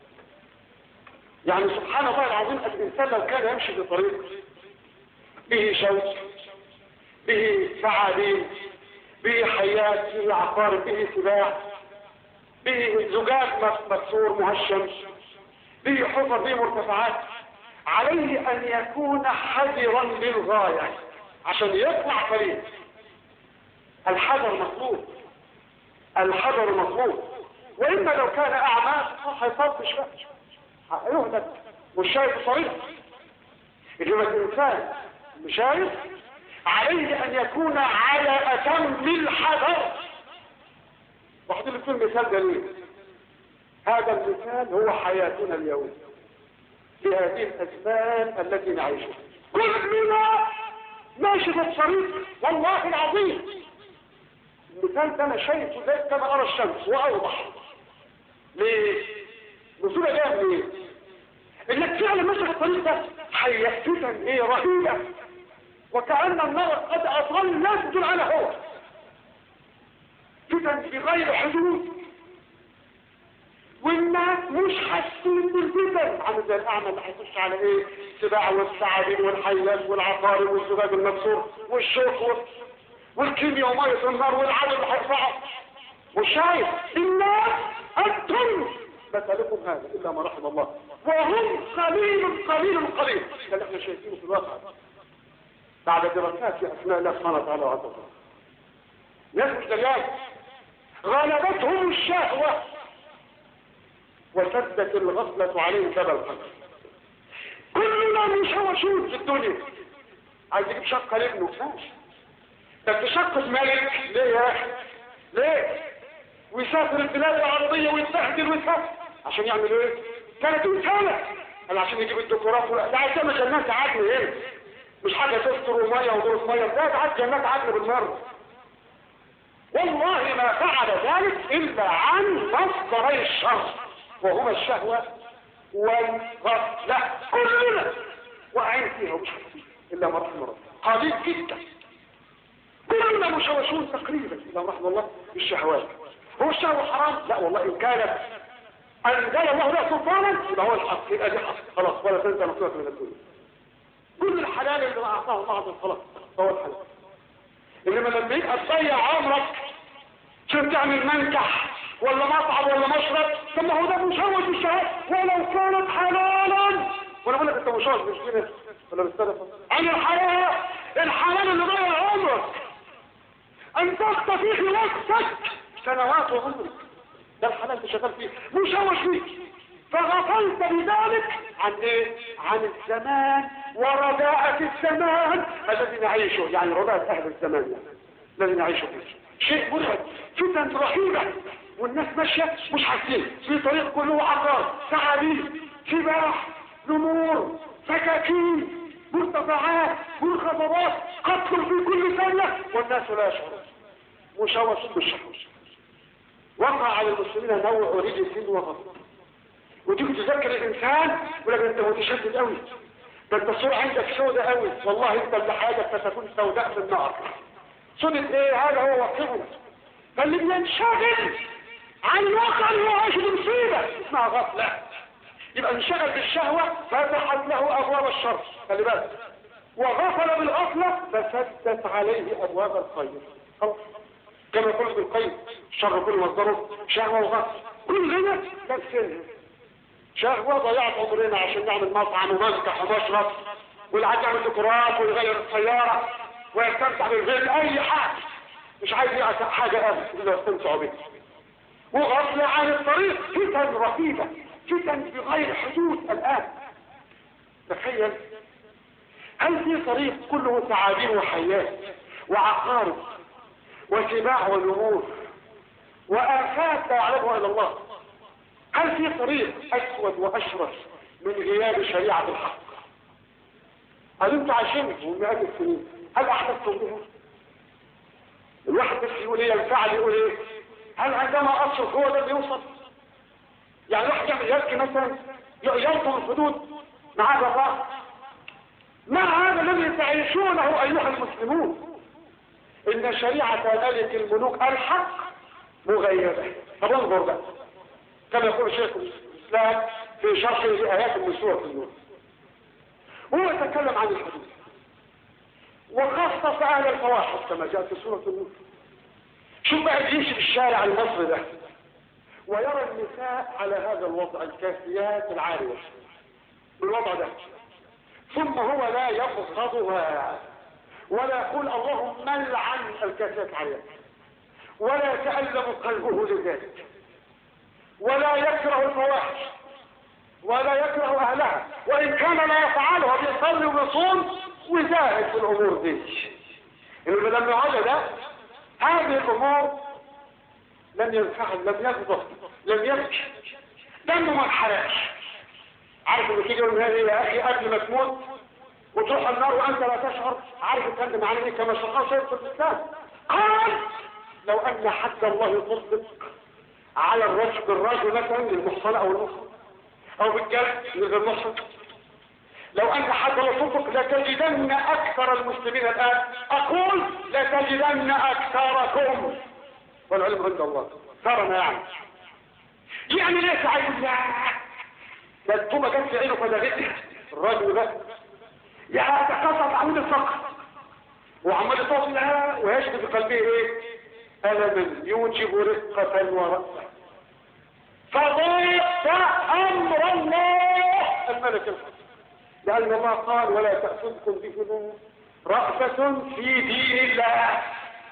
Speaker 1: يعني سبحان الله العظيم، الإنسان لو كان يمشي في طريق به شوك، به ثعابين، به حيات، به عقارب، به سباع، به زجاج مكسور مهشم، به حفر، به مرتفعات، عليه أن يكون حذرا للغاية عشان يطلع طريق. الحذر مطلوب، الحذر مطلوب. وإما لو كان أعمى هيصبش بقى يهدد مش شايف الطريق. إذا الإنسان مش شايف عليه أن يكون على أتم الحذر. واحد اللي يكون مثال دليل. هذا المثال هو حياتنا اليوم في هذه الأزمان التي نعيشها. كلنا ماشي في الطريق والله العظيم. المثال ده أنا شايفه زي كما أرى الشمس وأوضح. ليه؟ نزولة جاية منين؟ انك فعلا ماشي في الطريق ده حياتنا ايه رهيبة، وكأن النار قد اطل نسجل على هو فتن بغير حدود، والناس مش حاسين بالفتن. عامل زي الاعمى اللي هيخش على ايه؟ السباع والثعابين والحيات والعقارب والزجاج المكسور والشوك والكيمياء وميه النار والعدل اللي هيقطعه. مش شايف الناس انتم مثلكم هذا الا ما رحم الله، وهم قليل قليل قليل. ده اللي احنا شايفينه في الواقع بعد دراسات في اسماء الله سبحانه وتعالى وعز وجل. ناس مش دليل غلبتهم الشهوه وسدت الغفله عليهم باب القلب. كلنا مشوشون في الدنيا، عايز يجيب شقه لابنه ماشي، ده شقه ملك ليه يا اخي؟ ليه؟ ويسافر البلاد العربيه ويتبهدل ويسافر عشان يعمل ايه؟ ثلاثين سنه قال عشان يجيب الدكتوراه. ده عايز يعمل جنات عدن هنا، مش حاجه تفطر وميه ودورة ميه، ده عايز جنات عدن بالمره. والله ما فعل ذلك الا عن مصدري الشر وهما الشهوه والغفله. كلنا واقعين فيها ومش حاسين الا ما رحم الله، قليل جدا. كلنا مشوشون تقريبا الا ما رحم الله بالشهوات. هو الشهوه حرام؟ لا والله، ان كانت أنزل الله له سلطانا يبقى هو الحق، يبقى دي حق خلاص، ولا تنسى نصيبك من الدنيا. كل الحلال اللي أعطاه الله عز وجل خلاص هو الحلال. إنما لما يبقى تضيع عمرك عشان تعمل منكح ولا مطعم ولا مشرب، طب ما هو ده مشوش بالشهوات ولو كانت حلالا. وأنا بقول لك أنت مشوش مش كده ولا مستلف عن الحلال. الحلال اللي ضيع عمرك أن تقضي فيه وقتك سنوات وعمرك، ده الحلال اللي شغال فيه مشوش فيه، فغفلت بذلك عن ايه؟ عن الزمان ورداءة الزمان الذي نعيشه. يعني رداءة اهل الزمان يعني الذي نعيشه فيه شيء مرعب، فتن رهيبة، والناس ماشية مش حاسين في طريق كله عقار، ثعابين، سباح، نمور، سكاكين، مرتفعات، منخفضات، قتل في كل ثانية والناس لا يشعرون. مشوش بالشهوة. وقع على المسلمين نوع رجس وغضب. وتيجي تذكر الانسان يقول لك انت متشدد قوي، ده انت الصورة عندك سودة قوي، والله انت اللي حاجة ستكون سوداء في النار. سودة ايه؟ هذا هو واقعنا. فاللي بينشغل عن الواقع اللي هو عايش مصيبه اسمها غفله. يبقى انشغل بالشهوه فتحت له ابواب الشر، خلي بالك، وغفل بالغفله فسدت عليه ابواب الخير. خلاص كما يقول ابن القيم الشر كله مصدره شهوه وغفله، كلنا تفسيرها شهوه. ضيعت عمرنا عشان نعمل مطعم ومسكح ومشرب، والعاد يعمل ديكورات ويغير السياره ويستمتع بالفيل، اي حاجه مش عايز يعمل حاجه ابدا الا يستمتع بها. وغفله عن الطريق، فتن رهيبه، فتن بغير حدود. الان تخيل، هل في طريق كله ثعابين وحيات وعقارب وسباع ونمور وآفات لا يعلمها الا الله؟ هل في طريق اسود واشرس من غياب شريعة الحق؟ هل انتم عايشين من مئات السنين؟ هل احدثتم بها؟ الواحد بس يقول ايه، ينفعل يقول ايه؟ هل عندما اصرف هو ده اللي يوصل؟ يعني الواحد يعمل يبكي مثلا يلطم الحدود مع الله؟ ما هذا الذي تعيشونه ايها المسلمون؟ ان شريعة ملك الملوك الحق مغيبة. طب انظر بقى كما يقول شيخ الاسلام في شرح لآيات من سورة النور، هو يتكلم عن الحدود وخصص اهل الفواحش كما جاء في سورة النور. شوف بقى بيمشي في الشارع المصري ده ويرى النساء على هذا الوضع، الكاسيات العارية بالوضع ده، ثم هو لا يبغضها ولا يقول اللهم لعن الكاسيات العارية، ولا يتألم قلبه لذلك، ولا يكره الفواحش ولا يكره اهلها، وان كان لا يفعلها بيصلي ويصوم ويزاهد في الامور دي. انه لما وجد هذه الامور لم ينفعل، لم يغضب، لم يبكي، دمه ما انحرقش. عارف اللي تيجي يقول يا اخي قبل ما تموت وتروح النار وانت لا تشعر، عارف الكلام معناه ايه؟ كما شرحه شيخ في الاسلام، قال لو ان حد الله يطلق على الرجل بالرجل مثلا للمحصنة او المحصن او بالجلد لغير المحصن، لو ان حد الله يطلق لتجدن اكثر المسلمين الان، اقول لتجدن اكثركم والعلم عند الله صارنا. يعني يعني ليس عايز لا ده الطوبة جت في عينه فدغتها الراجل ده يتقصد عمود الفقر وعمال يطوف لها ويشبه في قلبه ايه؟ ألما يوجب رقة ورأسة، فضيق أمر الله الملك الحق، لأن الله قال ولا تأخذكم بهما رأفة في دين الله،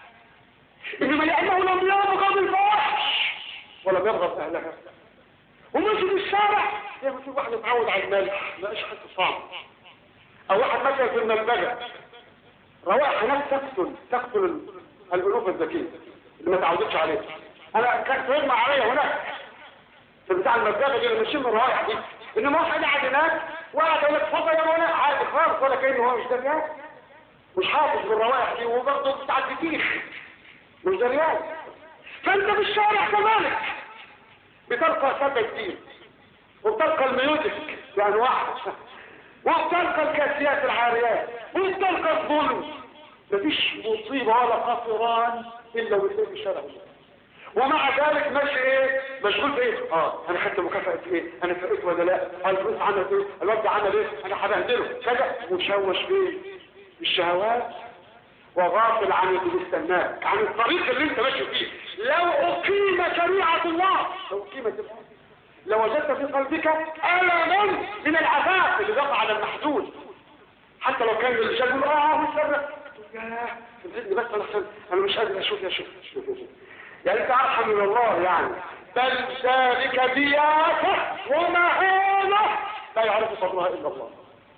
Speaker 1: إنما لأنه لم يبغض الفواحش ولم يبغض أهلها ومشي في الشارع زي ما تشوف واحد متعود على الملح ما إيش حتى صعب، أو واحد مثلا في المنبجة روائح هناك تقتل تقتل الألوف الذكية اللي ما تعودتش عليه. أنا كانت تغمى عليا هناك في بتاع المنبجة دي اللي ماشيين من الروائح دي، إنما واحد قاعد هناك وقاعد يقول لك اتفضل يا مولانا عادي خالص ولا كأنه هو مش دريان، مش حافظ بالروائح دي وبرضه بتاع الفتيخ مش دريان. فأنت في الشارع كذلك بتلقى سبع الدين وبتلقى الميوزك بأنواعها وبتلقى الكاسيات العاريات وبتلقى الظلم. مفيش مصيبة ولا قطران إلا ويصير في الشارع، ومع ذلك ماشي ايه؟ مشغول بايه؟ اه انا خدت مكافأة ايه؟ انا فقيت ولا لا؟ الفلوس عملت ايه؟ الواد عمل ايه؟ انا هبهدله كذا، مشوش بايه؟ بالشهوات وغافل عن اللي بيستناك، عن الطريق اللي انت ماشي فيه. لو اقيم شريعة الله، لو اقيمت الله لوجدت في قلبك ألما من العذاب اللي وقع على المحدود، حتى لو كان الرجال يقول اه مسرق يا زدني بس انا انا مش قادر اشوف يا شيخ يعني انت ارحم من الله يعني، بل ذلك دياسة ومهانة لا يعرف قدرها الا الله،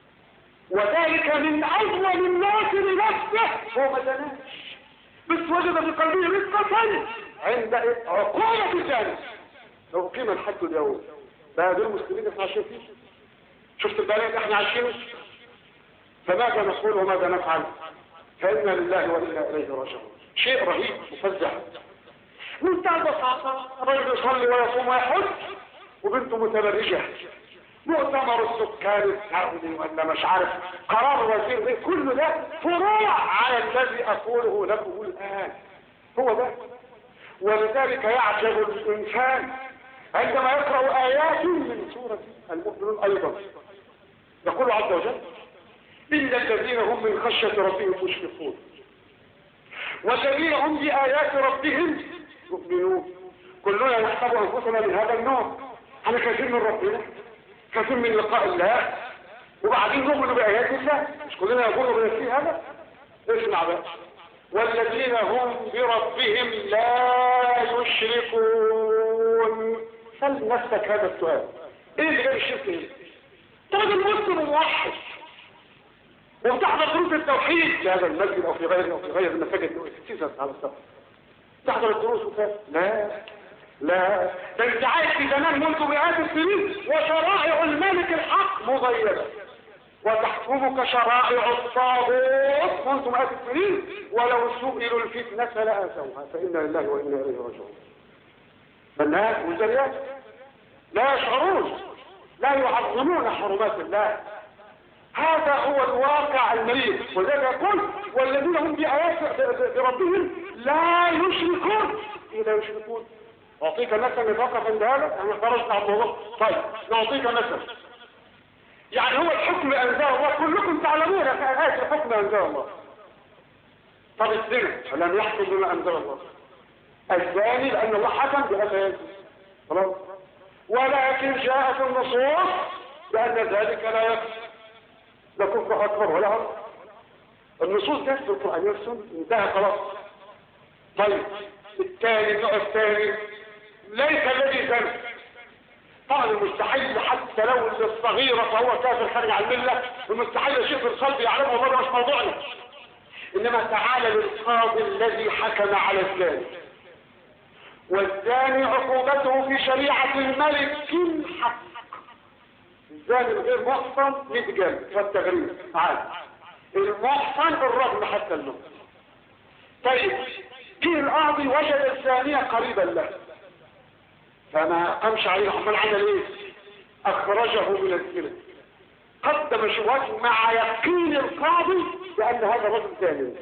Speaker 1: وذلك من اظلم الناس لنفسه هو ما دناش بس وجد في قلبه رقة عند عقوبة الجانب. لو قيم الحد اليوم بقى دول المسلمين احنا عايشين فيه، شفت البلاء اللي احنا عايشينه، فماذا نقول وماذا نفعل؟ فإنا لله وإنا إليه راجعون. شيء رهيب مفزع. منتهى البساطة، الرجل يصلي ويصوم ويحج وبنته متبرجة، مؤتمر السكان السعودي ولا مش عارف قرار وزير ايه، كل ده فروع على الذي اقوله لكم الان. هو ده ولذلك يعجب الإنسان عندما يقرأ آيات من سورة المؤمنون أيضا. يقول عز وجل إن الذين هم من خشية ربهم مشفقون والذين هم بآيات ربهم يؤمنون. كلنا نحسب أنفسنا من هذا النوع، احنا كثير من ربنا، كثير من لقاء الله، وبعدين نؤمن بآيات الله. مش كلنا يقولوا بنفسي هذا؟ اسمع بقى، والذين هم بربهم لا يشركون. سل نفسك هذا السؤال، ايه اللي غير الشرك؟ ايه؟ طب المسلم موحد وبتحضر دروس التوحيد في هذا المسجد او في غيره او في غير المساجد كتير على السطح، تحضر الدروس وكذا؟ لا لا، ده انت عايش في زمان منذ مئات السنين وشرائع الملك الحق مغيبه، وتحكمك شرائع الطاغوت منذ مئات السنين، ولو سئلوا الفتنه لاتوها فانا لله وانا اليه راجعون. الناس والجريات لا يشعرون، لا يعظمون حرمات الله. هذا هو الواقع المريض. ولذلك يقول والذين هم بآيات بربهم لا يشركون. ايه لا يشركون؟ اعطيك مثلا نتوقف عند هذا، احنا خرجنا عن الموضوع. طيب نعطيك مثلا، يعني هو الحكم انزل الله، كلكم تعلمون في آيات الحكم انزل الله. طب الزنا لم يحكم بما انزل الله، الزاني لان الله حكم بهذا خلاص، ولكن جاءت النصوص بان ذلك لا يكفي، لا كفر اكبر ولا اكبر. النصوص جاءت في القران والسنه، انتهى خلاص. طيب الثاني، النوع الثاني ليس الذي زنى، طبعا المستحيل حتى لو الصغيره فهو كافر خارج عن المله، المستحيل شيء في القلب يعلمه والله مش موضوعنا. انما تعالى للقاضي الذي حكم على الزاني، والزاني عقوبته في شريعه الملك الحق. الزاني الغير محصن مئة جلد والتغريب عادي، المحصن الرجم حتى الموت. طيب جه القاضي وجد الزانية قريبا له فما قامش عليه، عمال عمل ايه؟ اخرجه من الزنا، قدم شبهات مع يقين القاضي بان هذا الرجل زاني.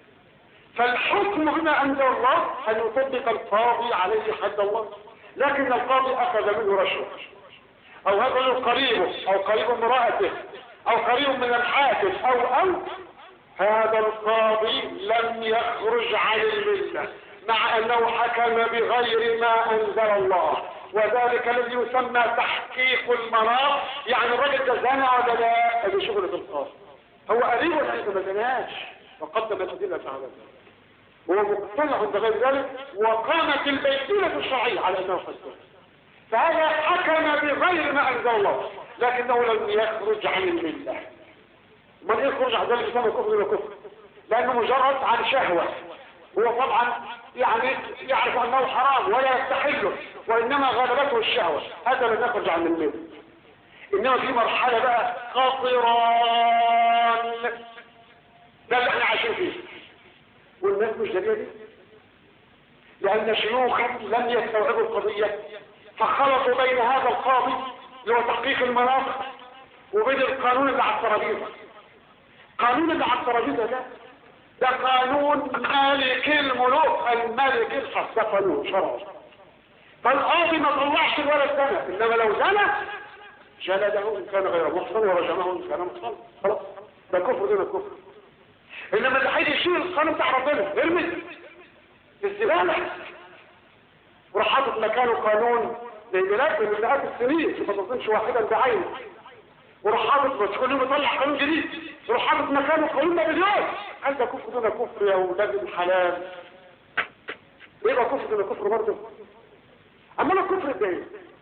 Speaker 1: فالحكم بما انزل الله ان يطبق القاضي عليه حد الله، لكن القاضي اخذ منه رشوه، او هذا الرجل قريبه او قريب امرأته او قريب من الحاكم او او هذا القاضي لم يخرج عن المله مع انه حكم بغير ما انزل الله، وذلك الذي يسمى تحقيق المناط. يعني الرجل ده زنى ولا لا؟ هذه شغله القاضي، هو قريب ولا ما زناش وقدم الادله على ذلك، هو مقتنع بغير ذلك وقامت البينه الشرعيه على انه قد زنى، فهذا حكم بغير ما انزل الله لكنه لم يخرج عن المله. من يخرج عن ذلك يسمى كفر ولا كفر؟ لانه مجرد عن شهوه، هو طبعا يعني يعرف انه حرام ولا يستحله، وانما غلبته الشهوه، هذا لم يخرج عن المله. انما في مرحله بقى قاطران، ده اللي احنا عايشين فيه، والناس مش داريه دي، لان شيوخا لم يستوعبوا القضيه فخلطوا بين هذا القاضي اللي هو تحقيق المناطق وبين القانون اللي على الترابيزه. قانون اللي على الترابيزه ده ده قانون مالك الملوك، الملك الحق، ده قانون شرعي. فالقاضي ما طلعش الولد سنه، انما لو زنى جلده ان كان غير محصن ورجمه ان كان محصن، خلاص ده كفر دون الكفر. انما اللي هيجي يشيل القانون بتاع ربنا ارمي في الزباله، وراح حاطط مكانه قانون لبلاد من مئات السنين ما تظنش واحدا بعينه، وراح حاطط مش كل يوم يطلع قانون جديد، وراح حاطط مكانه قانون مليون. هل ده كفر دون كفر يا ولاد الحلال؟ ايه ده كفر دون كفر برضه؟ اما انا كفر ازاي؟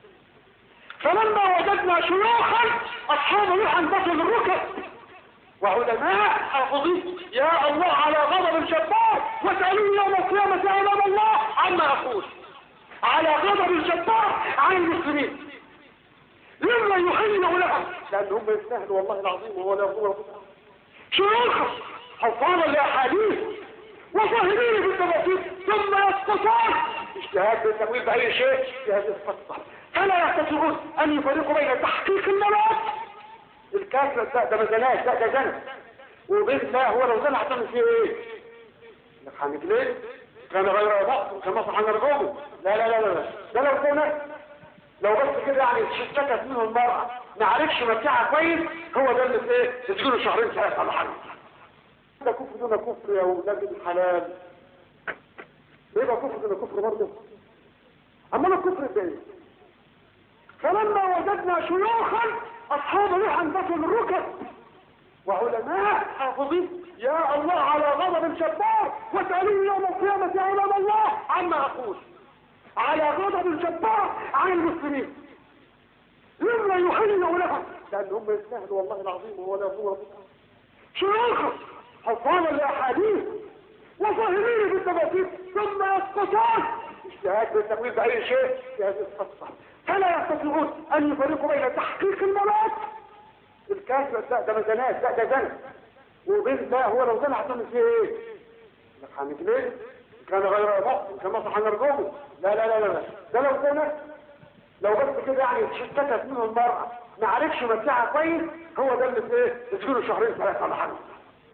Speaker 1: فلما وجدنا شيوخا اصحاب روح انبسط الركب وعلماء حافظين يا الله على غضب الجبار، واسالوني يوم القيامه امام الله عما اقول، على غضب الجبار عن المسلمين لما يحل لهم، لانهم يستاهلوا والله العظيم وهو لا يقول شيوخ حفاظا لاحاديث وظاهرين بالتفاصيل ثم يسقطون اجتهاد بالتأويل بأي شيء اجتهاد الفتح، فلا يستطيعون ان يفرقوا بين تحقيق المناط الكافر ده ده ما زناش، ده ده زنى، وبين لا هو لو زنى هتعمل فيه ايه؟ لك هنجلد كان غير ضغط كما صح نرجوه. لا لا لا لا ده لو كنا لو بس كده يعني اشتكت منه المرأة ما عرفش متاعها كويس، هو ده اللي ايه تسجله شهرين ثلاثة ولا حاجة. ده كفر دون كفر يا ولاد الحلال. يبقى كفر دون كفر برضه. اما الكفر ازاي؟ فلما وجدنا شيوخا اصحاب ريح انبتوا من الركب وعلماء حافظين يا الله على غضب جبار واسألوني يوم القيامة يا علماء الله عما اقول على غضب جبار عن المسلمين مما يحل لهم لان هم يستاهلوا والله العظيم ولا هو شيوخا حفاظا لاحاديث وفاهمين بالتفاسير ثم يسقطون اجتهاد بالتقويم باي شيء في هذه القصه فلا يستطيعون ان يفرقوا بين تحقيق المراد الكافر ده ده ما زناش ده ده زنا وبين الله هو لو زنا هتعمل فيه ايه؟ هنعمل ليه؟ كان غير ضغط كما صح نرجوه. لا لا لا لا ده لو زنا لو بس كده يعني اشتكت منه المرأة ما عرفش متاعها كويس، هو ده اللي ايه تسجله شهرين ثلاثة ولا حاجة.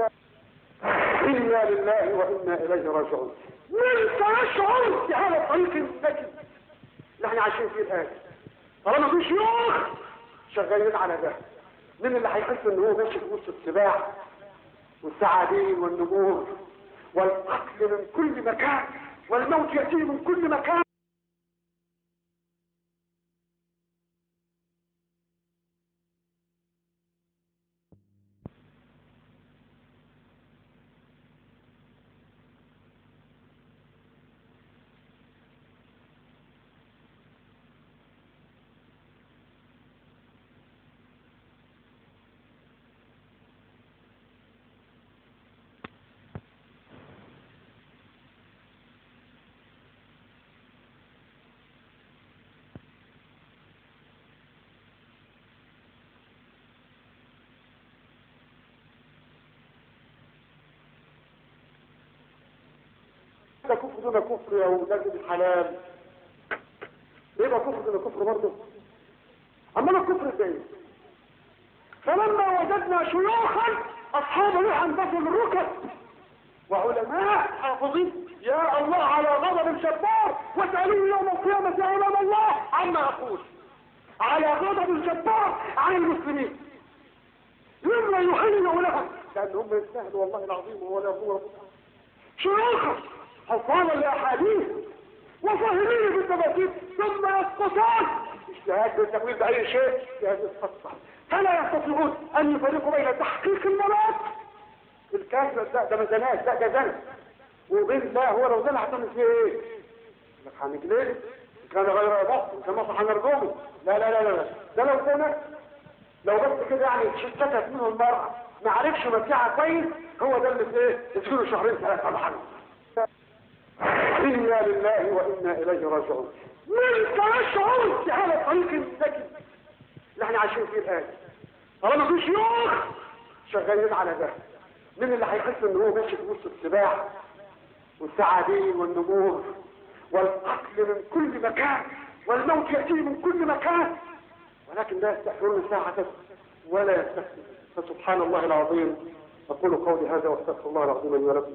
Speaker 1: إنا لله وإنا إليه راجعون. من سيشعر بهذا الطريق الذكي اللي احنا عايشين فيه الآن؟ طالما في شيوخ شغالين على ده، من اللي هيحس ان هو ماشي في وسط السباع والثعابين والنمور والقتل من كل مكان والموت يأتي من كل مكان؟ ده كفر دون كفر يا ولاد الحلال. يبقى كفر دون كفر برضه. اما الكفر ازاي؟ فلما وجدنا شيوخا اصحاب ريح انبتوا من الركب وعلماء حافظين يا الله على غضب جبار واسألوني يوم القيامة يا علماء الله عما اقول على غضب جبار عن المسلمين مما يحل لهم لان هم يستاهلوا والله العظيم ولا هو شيوخا حفاظا لاحاديث وفاهمين بالتفاسير ثم يسقطون اجتهاد بالتقويم باي شيء في هذه القصه فلا يستطيعون ان يفرقوا بين تحقيق المراد الكافر ده ده ما زناش ده ده زنا وبين الله هو لو زنا هتعمل فيه ايه؟ هنعمل ليه؟ كان غير ضغط كما صح نرجوه. لا لا لا لا ده لو زنا لو بس كده يعني اشتكت منه المرأة ما عرفش متاعها كويس، هو ده اللي ايه تسجله شهرين ثلاثة ولا حاجة. إنا لله وإنا إليه راجعون. من سيشعر بهذا الطريق الذكي اللي احنا عايشين فيه الآن؟ طالما في شيوخ شغالين على ده، من اللي هيحس ان هو ماشي في وسط السباع والثعابين والنمور والقتل من كل مكان والموت يأتي من كل مكان ولكن لا يستحقون ساعة ولا يستحقون. فسبحان الله العظيم. أقول قولي هذا واستغفر الله العظيم لي ولكم.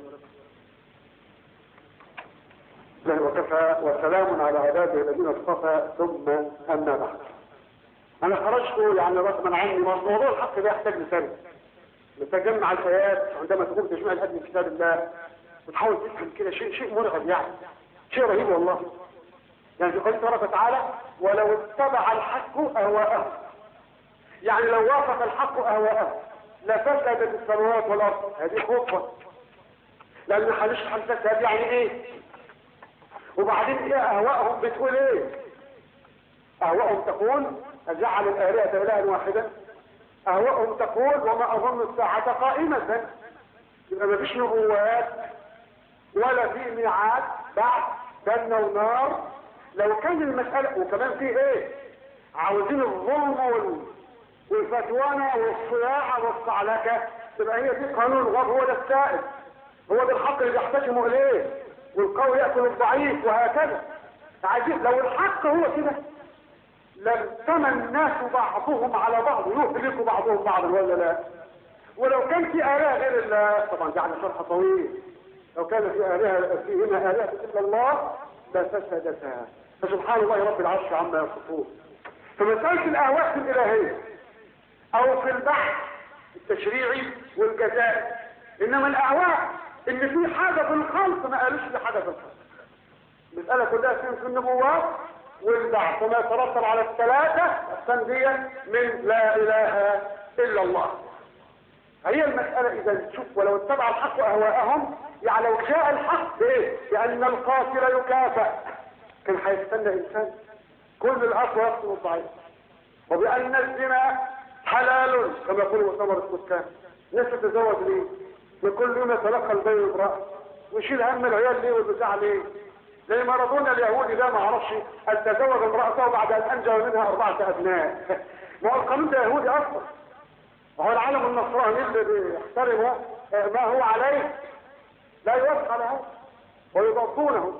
Speaker 1: الله وكفى وسلام على عباده الذين اصطفى ثم أما بعد. أنا خرجت يعني رسما عني موضوع الحق ده يحتاج لسنة لتجمع الآيات عندما تقوم تجمع الآيات من كتاب الله وتحاول تفهم كده شيء شيء مرعب يعني شيء رهيب والله. يعني في قوله تبارك وتعالى ولو اتبع الحق أهواءهم، يعني لو وافق الحق أهواءهم لفسدت السماوات والأرض. هذه خطوة لأن حلش حلسك هذه يعني إيه؟ وبعدين إيه أهواءهم بتقول إيه؟ أهواءهم تقول أجعل الآلهة إلها واحدا. أهواءهم تقول وما أظن الساعة قائمة. يبقى ما فيش نبوات ولا في ميعاد بعد جنة ونار. لو كان المسألة وكمان في ايه عاوزين الظلم والفتوانة والصياعة والصعلكة، تبقى هي دي قانون الغضب، هو ده السائد، هو ده الحق اللي يحتكموا اليه والقوي يأكل الضعيف وهكذا. عايزين لو الحق هو كده لارتمى الناس بعضهم على بعض يهلك بعضهم بعضا ولا لا؟ ولو كان في آلاء غير الله طبعا ده على شرح طويل لو كان في آلهة فيهما آلهة إلا الله لفسدتا، فسبحان الله رب العرش عما يصفون. فمسألة الأهواء في الإلهية أو في البحث التشريعي والجزائي، إنما الأهواء إن في حاجة في الخلق ما قالوش في حاجة في الخلق. المسألة كلها في النبوات والبعث وما يترتب على الثلاثة التنبيه من لا إله إلا الله. هي المسألة إذا تشوف ولو اتبع الحق أهواءهم، يعني لو جاء الحق بإيه؟ لأن القاتل يكافئ، كان هيستنى إنسان كل الأقوى يقتل الضعيف، وبأن الزنا حلال كما يقول مؤتمر السكان. الناس تتزوج ليه؟ وكل يوم يتلقى البين امرأة ويشيل هم العيال ليه والبتاع ليه؟ زي مارادونا اليهودي ده ما عرفش أن تزوج امرأته بعد أن أنجب منها أربعة أبناء. ما هو القانون ده يهودي أصلا، وهو العالم النصراني اللي بيحترم ما هو عليه لا يوافق على هذا، ويضبطونه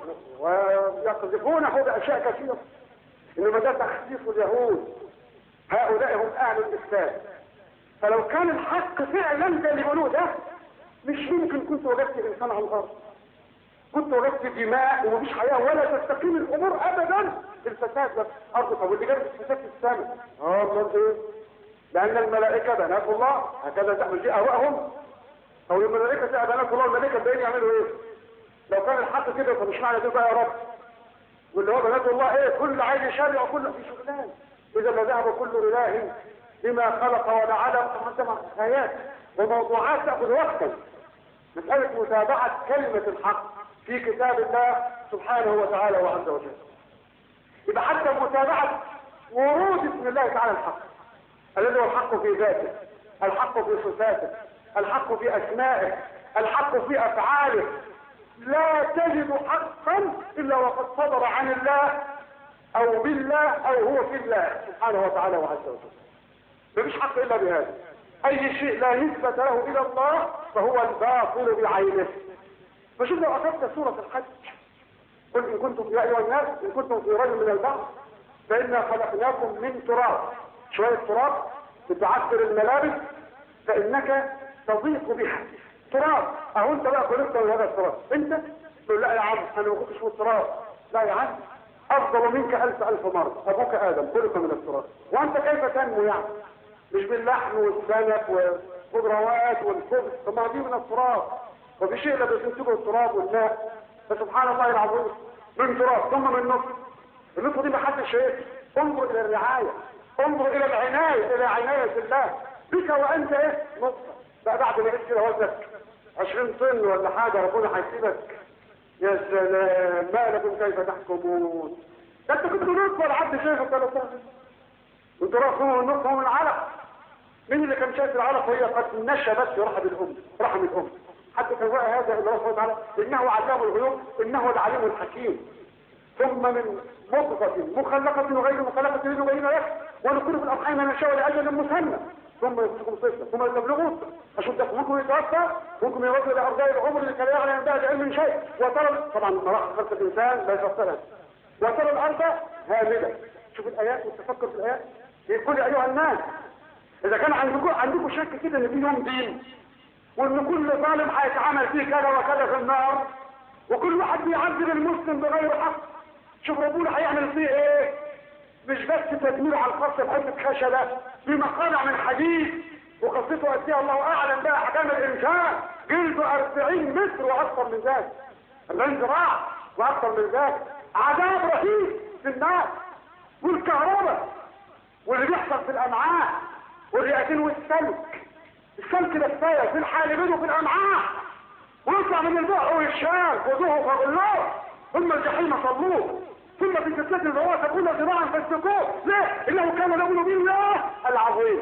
Speaker 1: ويقذفونه بأشياء كثيرة. إنما ده تخفيف اليهود، هؤلاء هم أهل الإسلام. فلو كان الحق فعلا زي اللي بيقولوه ده، مش ممكن كنت وجدت إنسان على الأرض، كنت وجدت دماء ومفيش حياة ولا تستقيم الأمور أبدا. الفساد في الأرض، طب واللي جاب الفساد في السماء؟ اه امال ايه؟ لأن الملائكة بنات الله، هكذا تعمل دي أهواءهم. أو الملائكة تبقى بنات الله، الملائكة باين يعملوا إيه؟ لو كان الحق كده فمش معنى دول بقى يا رب. واللي هو بنات الله إيه؟ كل عايز يشرع وكل في شغلان. إذا ما ذهب كل إله بما خلق ولعل مع آيات وموضوعات تأخذ وقتا. مسألة متابعة كلمة الحق في كتاب الله سبحانه وتعالى وعز وجل. يبقى حتى متابعة ورود اسم الله تعالى الحق، الذي هو الحق في ذاته، الحق في صفاته، الحق في أسمائه، الحق في أفعاله. لا تجد حقا إلا وقد صدر عن الله أو بالله أو هو في الله سبحانه وتعالى وعز وجل. مفيش حق إلا بهذا. أي شيء لا نسبة له إلى الله فهو الباطل بعينه. فشوف لو أخذت سورة الحج، قل إن كنتم يا أيها الناس إن كنتم في رجل من البحر فإنا خلقناكم من تراب، شوية تراب بتعثر الملابس فإنك تضيق بها تراب. أهو أنت بقى خلقت من هذا التراب، أنت تقول لا يا عم أنا ما كنتش من التراب، لا يا عم أفضل منك ألف ألف مرة، أبوك آدم خلق من التراب، وأنت كيف تنمو يعني؟ مش باللحم والسمك والخضروات والخبز، طب ما دي من التراب، وفي شيء لا بينتجه التراب والماء. فسبحان الله العظيم من تراب ثم من نطف. النطفه دي ما حدش شايفها. انظر الى الرعايه، انظر الى العنايه، الى عنايه الله بك وانت ايه؟ نطفه. بقى بعد ما جبت كده وزنك عشرين طن ولا حاجه ربنا هيسيبك. يا سلام ما لكم كيف تحكمون. ده انت كنت نطفه ولا حد شايفك ولا طفل. وانت راسه من النطفه ومن العلق. مين اللي كان شايف العلق وهي قد نشبت في رحم الام، رحم الام. حتى كان رأى هذا الله سبحانه وتعالى انه علام الغيوب انه العليم الحكيم. ثم من مضغة مخلقة وغير مخلقة لنبين لك ونقول في الارحام ما نشاء لاجل مسمى ثم يمسكم طفلا ثم يبلغون اشدكم منكم يتوفى منكم يرد الى ارضاء العمر لكي لا يعلم بعد علم شيء. وترى طبعا مراحل خلق الانسان لا يفصلها. وترى الارض هامدة. شوف الايات والتفكر في الايات. يقول يا ايها الناس اذا كان عندكم عندكم شك كده ان في يوم دين وان كل ظالم هيتعمل فيه كذا وكذا في النار وكل واحد بيعذب المسلم بغير حق، شوف ربنا هيعمل فيه ايه؟ مش بس تدمير على القصر بحته خشبه بمقالع من حديد وقصته قد الله اعلم بقى احكام الانسان جلده أربعين متر واكثر من ذلك، أربعين ذراع واكثر من ذلك، عذاب رهيب في الناس والكهرباء واللي بيحصل في الامعاء والرئتين والسلك. السلك ده كفايه في الحالبين وفي الامعاء ويطلع من البق والشام خذوه فغلوه ثم الجحيم صلوه ثم في سلسله الزواج كل ذراعا فاسلكوه. ليه؟ انه كان يؤمن بالله العظيم.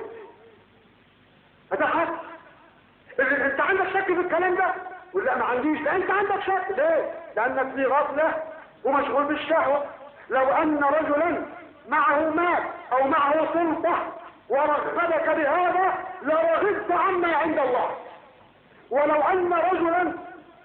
Speaker 1: هذا حق. انت عندك شك في الكلام ده؟ ولا ما عنديش؟ لا انت عندك شك. ليه؟ لانك في غفله ومشغول بالشهوه. لو ان رجلا معه مال او معه سلطه ورغبك بهذا لرغبت عما عند الله. ولو ان رجلا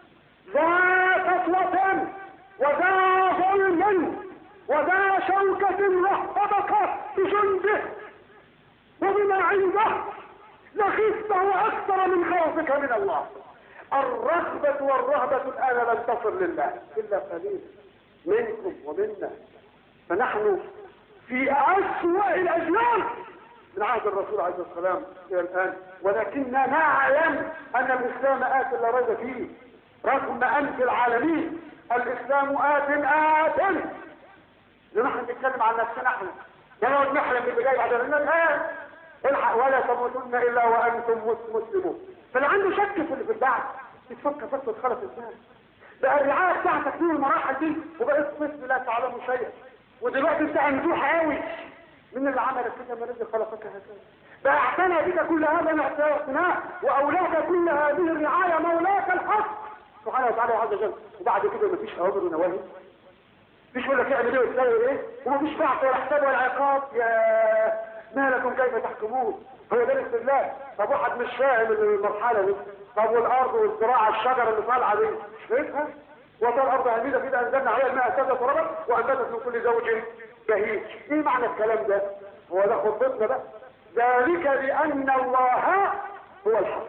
Speaker 1: ذا سطوة وذا ظلم وذا شوكة رهبك بجنده وبما عنده لخفته اكثر من خوفك من الله. الرغبة والرهبة الآن لن تصل لله إلا قليل منكم ومنا، فنحن في أسوأ الأزمان من عهد الرسول عليه الصلاة والسلام إلى الآن، ولكننا نعلم أن الإسلام آت لا ريب فيه، رغم أن في العالمين الإسلام آت آت. نحن نتكلم عن نفسنا، نحن نقعد نحلم باللي جاي بعد الناس الآن الحق ولا تموتن إلا وأنتم مسلمون. فاللي عنده شك في اللي في البعث يتفكر بس وتخلص الناس. بقى الرعاية بتاعتك في المراحل دي وبقيت طفل لا تعلم شيئا، ودلوقتي انت ممدوح قوي من اللي عملك كده ما رزق خلقك هكذا. بقى اعتنى بك كل هذا الاعتناء واولاك كل هذه الرعاية مولاك الحق سبحانه وتعالى عز وجل، وبعد كده مفيش اوامر ونواهي، مفيش ولا فعل ايه وتسوي ايه، ومفيش بعث ولا حساب ولا عقاب. يا ما لكم كيف تحكمون؟ هو ده الاستدلال. طب واحد مش فاهم المرحله دي، طب والارض والزراعه الشجره اللي طالعه دي مش فاهمها؟ وطال الارض هامده كده انزلنا عليها الماء سد تربت وانبتت من كل زوج بهيج. ايه معنى الكلام ده؟ هو ده خطتنا بقى. ذلك بان الله هو الحق.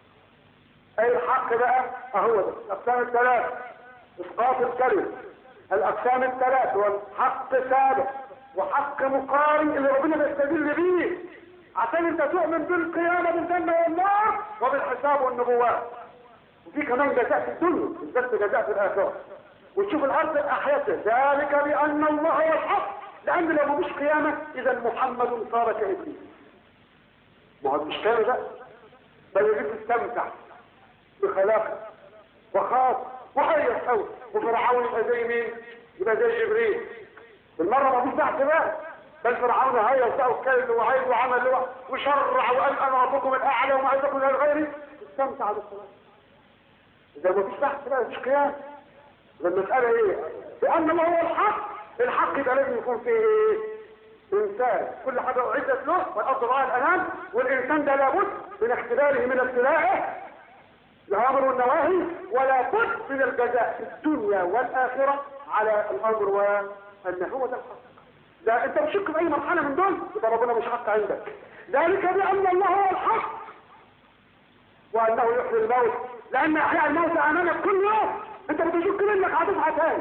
Speaker 1: اي الحق بقى اهو ده الاقسام الثلاث، اسقاط الكلمه، الاقسام الثلاث والحق ثابت وحق مقارن اللي ربنا بيستدل بيه عشان انت تؤمن بالقيامه بالجنه والنار وبالحساب والنبوات، وفي كمان جزاء في الدنيا مش بس جزاء في الاخره، وتشوف الارض احياته. ذلك بان الله هو الحق، لان لو مفيش قيامه اذا محمد صار كابليس. ما هو مش كده بقى، بل يجب تستمتع بخلاقه وخاص وحيص قوي، وفرعون يبقى زي مين؟ يبقى زي جبريل. بالمره ما فيش بحث بقى، بل فرعون هيص بقى وكلم وعيد وعمل له وشرع وقال انا ربكم الاعلى وما عندكم من غيري. استمتع بالصلاه. اذا ما فيش بحث بقى مفيش قيام. المساله ايه؟ لان الله هو الحق. الحق يبقى لازم يكون فيه ايه؟ انسان، كل حاجه اعدت له والارض راى الانام، والانسان ده لابد من اختباره من ابتلاءه الامر والنواهي، ولا بد من الجزاء في الدنيا والاخره على الامر والنهي. هو ده الحق. ده انت بتشك في اي مرحله من دول يبقى ربنا مش حق عندك. ذلك بان الله هو الحق وانه يحيي الموت، لان احياء الموت امامك كل يوم، انت بتشك منك هتصحى تاني.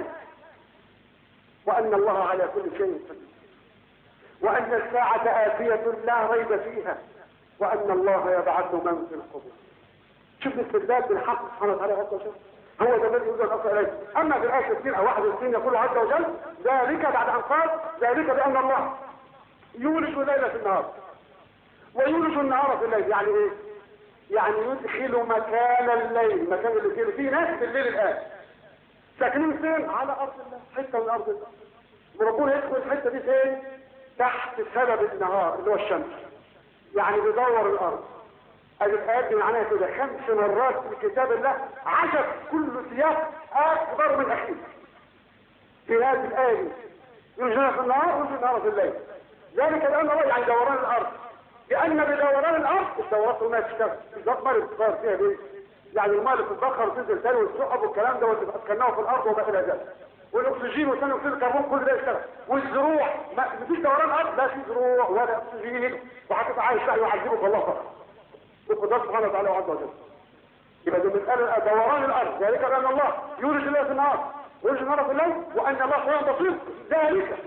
Speaker 1: وان الله على كل شيء قدير، وان الساعه اتيه لا ريب فيها، وان الله يبعث من في القبور. شوف الاستدلال بالحق سبحانه وتعالى عز وجل، هو ده الذي يوجد الاصل اليه. اما في الايه ستين او واحد وستين يقول عز وجل ذلك بعد ان قال ذلك بان الله يولج الليل في النهار ويولج النهار في الليل. يعني ايه؟ يعني يدخل مكان الليل، مكان اللي فيه فيه ناس في الليل الان ساكنين فين؟ على ارض الله، حته من ارض الله، وربنا يدخل الحته دي فين؟ تحت سبب النهار اللي هو الشمس، يعني بيدور الارض. ادي الايات دي معناها كده خمس مرات في كتاب الله عجب كل سياق اكبر من اخيه. في هذه الايه يوجد في النهار ويوجد النهار في الليل. ذلك لان الله يعني دوران الارض، لان بدوران الارض الدورات ما تشتغل بالظبط ما بتظهر فيها دي، يعني الماء اللي بتتبخر وتنزل تاني والسحب والكلام ده واللي بتكناه في الارض وما الى ذلك، والاكسجين وثاني اكسيد الكربون كل ده يشتغل، والزروع ما فيش دوران ارض، لا في زروع ولا اكسجين، وهتبقى عايش بقى يعذبك الله فقط بقدرته سبحانه وتعالى عز وجل. يبقى دي مساله دوران الارض. ذلك بان الله يولج الليل في النهار ويولج النهار في الليل وان الله سبحانه بصير. ذلك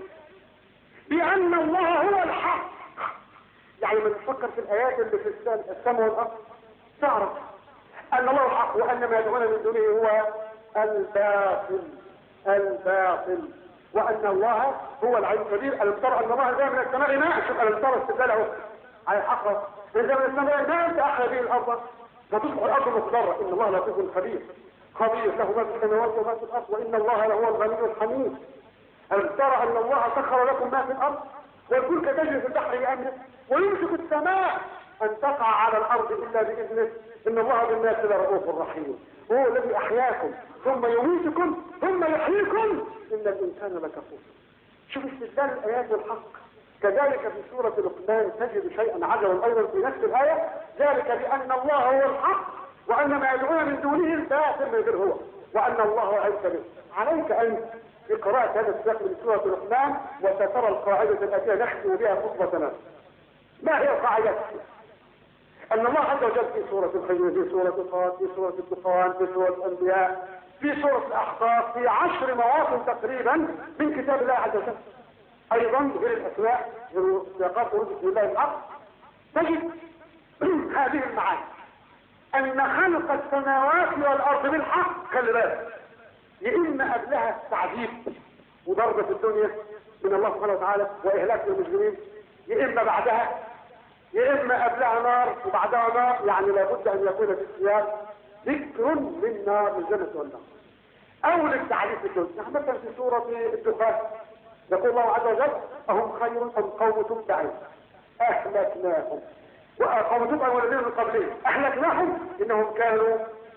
Speaker 1: بان الله هو الحق. يعني لما تفكر في الايات اللي في السماء والارض تعرف ان الله الحق وان ما يدعون من دونه هو الباطل الباطل وان الله هو العلي الكبير. الم ترى ان الله انزل من السماء ماء. شوف الم ترى استدلاله على الحق. انزل من السماء ماء فاحيا به الارض وتصبح الارض مخضره. ان الله لطيف خبير خبير له ما في السماوات وما في الارض وان الله لهو الغني الحميد. الم ترى ان الله سخر لكم ما في الارض والفلك تجري في البحر بامره ويمسك السماء ان تقع على الارض الا باذنه ان الله بالناس لرؤوف رحيم. هو الذي احياكم ثم يميتكم ثم يحييكم ان الانسان لكفور. شوف استدلال الايات والحق. كذلك في سوره لقمان تجد شيئا عجبا ايضا في نفس الايه. ذلك بان الله هو الحق وان ما يدعون من دونه الباطل من غير هو وان الله عز به. عليك ان بقراءة هذا السياق من سورة لقمان وسترى القاعدة التي نختم بها خطبتنا. ما هي القاعدة؟ أن الله عز وجل في سورة الحجر، في سورة الصاد، في سورة الدخان، في سورة الأنبياء، في سورة الأحقاف، في عشر مواطن تقريبا من كتاب الله عز وجل. أيضا غير الأسماء، غير سياقات ورود بسم الله الحق، تجد هذه المعاني: أن خلق السماوات والأرض بالحق، خلي بالك، يا إما قبلها تعذيب وضرب في الدنيا من الله سبحانه وتعالى وإهلاك المجرمين، يا إما بعدها، يا إما قبلها نار وبعدها نار، يعني لابد أن يكون في السياق ذكر من نار من الجنة والنار أو للتعريف في الدنيا. يعني مثلا في سورة الدخان يقول الله عز وجل: أهم خير أم قوم تبع أهلكناهم وقوم تبع والذين من قبلهم أهلكناهم إنهم كانوا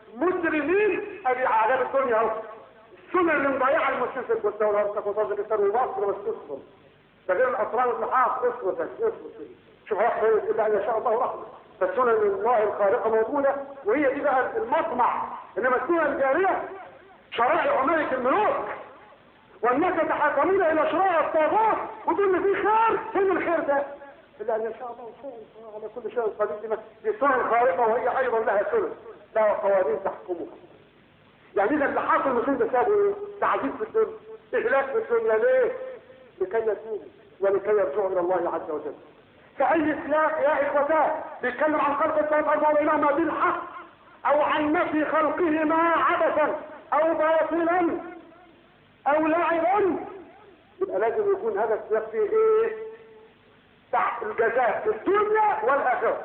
Speaker 1: مجرمين. أبي عذاب الدنيا أهو، السنة اللي مضيعة المسلسل والدولة والسلام وصادق السر ومصر والسفر، ده غير الأسرار الصحاح. اصبر اصبر شوف هيحصل إلا أن يشاء الله رحمه. فالسنة الله الخارقة موجودة، وهي دي بقى المطمع. إنما السنة الجارية شرائع ملك الملوك، والناس يتحاكمون إلى شرائع الطاغوت وتقول في خير. فين الخير ده؟ إلا أن يشاء الله خير على كل شيء قدير. دي السنة الخارقة وهي أيضا لها سنة، لها قوانين تحكمها. يعني إذا اللي حاصل المسلمين ده سابوا إيه؟ تعذيب في الدنيا، إهلاك في الدنيا. ليه؟ لكي يتوبوا ولكي يرجعوا إلى الله عز وجل. فأي سياق يا إخوتان بيتكلم عن خلق السماوات والأرض وبينهما بالحق، أو عن نفي خلقهما عبثا أو باطلا أو لعبا، يبقى لازم يكون هذا السياق فيه إيه؟ تحت الجزاء في الدنيا والآخرة،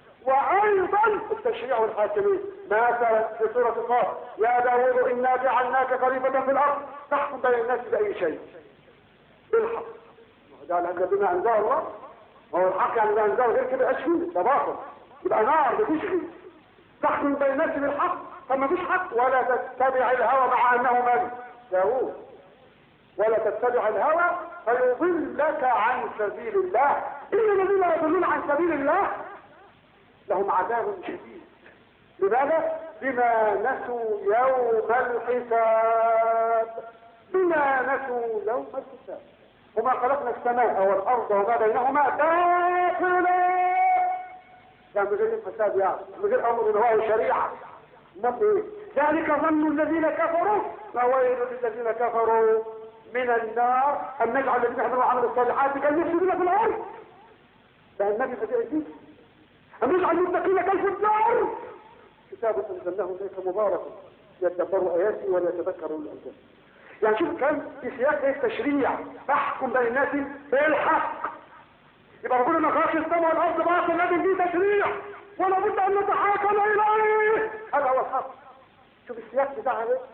Speaker 1: وأيضا التشريع والحاكمين. مثلا في سورة القاف: يا داوود إنا جعلناك خليفة في الأرض تحكم بين الناس بأي شيء بالحق. ده لأن بما أنزل الله، هو الحق يعني بما أنزل غير كده أشهر ده باطل، يبقى نار بتشغل. تحكم بين الناس بالحق، فما فيش حق. ولا تتبع الهوى، مع أنه من داوود، ولا تتبع الهوى فيضلك عن سبيل الله. إن الذين يضلون عن سبيل الله لهم عذاب شديد. لماذا؟ بما نسوا يوم الحساب. بما نسوا يوم الحساب. وما خلقنا السماء والأرض وما بينهما باطلا. يعني من غير الفساد، يعني من غير أمر الله وشريعة. إيه؟ ذلك ظن الذين كفروا فويل للذين كفروا من النار أن نجعل الذين يعملون عمل الصالحات كالمفسدين في الأرض. ده النبي فتاة دي أن نجعل المتقين كالفجار. كتاب أنزلناه إليك مبارك يتدبروا آياته وليتذكروا الألباب. يعني شوف كان في سياق التشريع: تحكم بين الناس بالحق. يبقى ربنا ما خلقش السماء والأرض باطل، لازم فيه تشريع ولا بد أن نتحاكم إليه. هذا هو الحق. شوف السياق بتاعها ايه.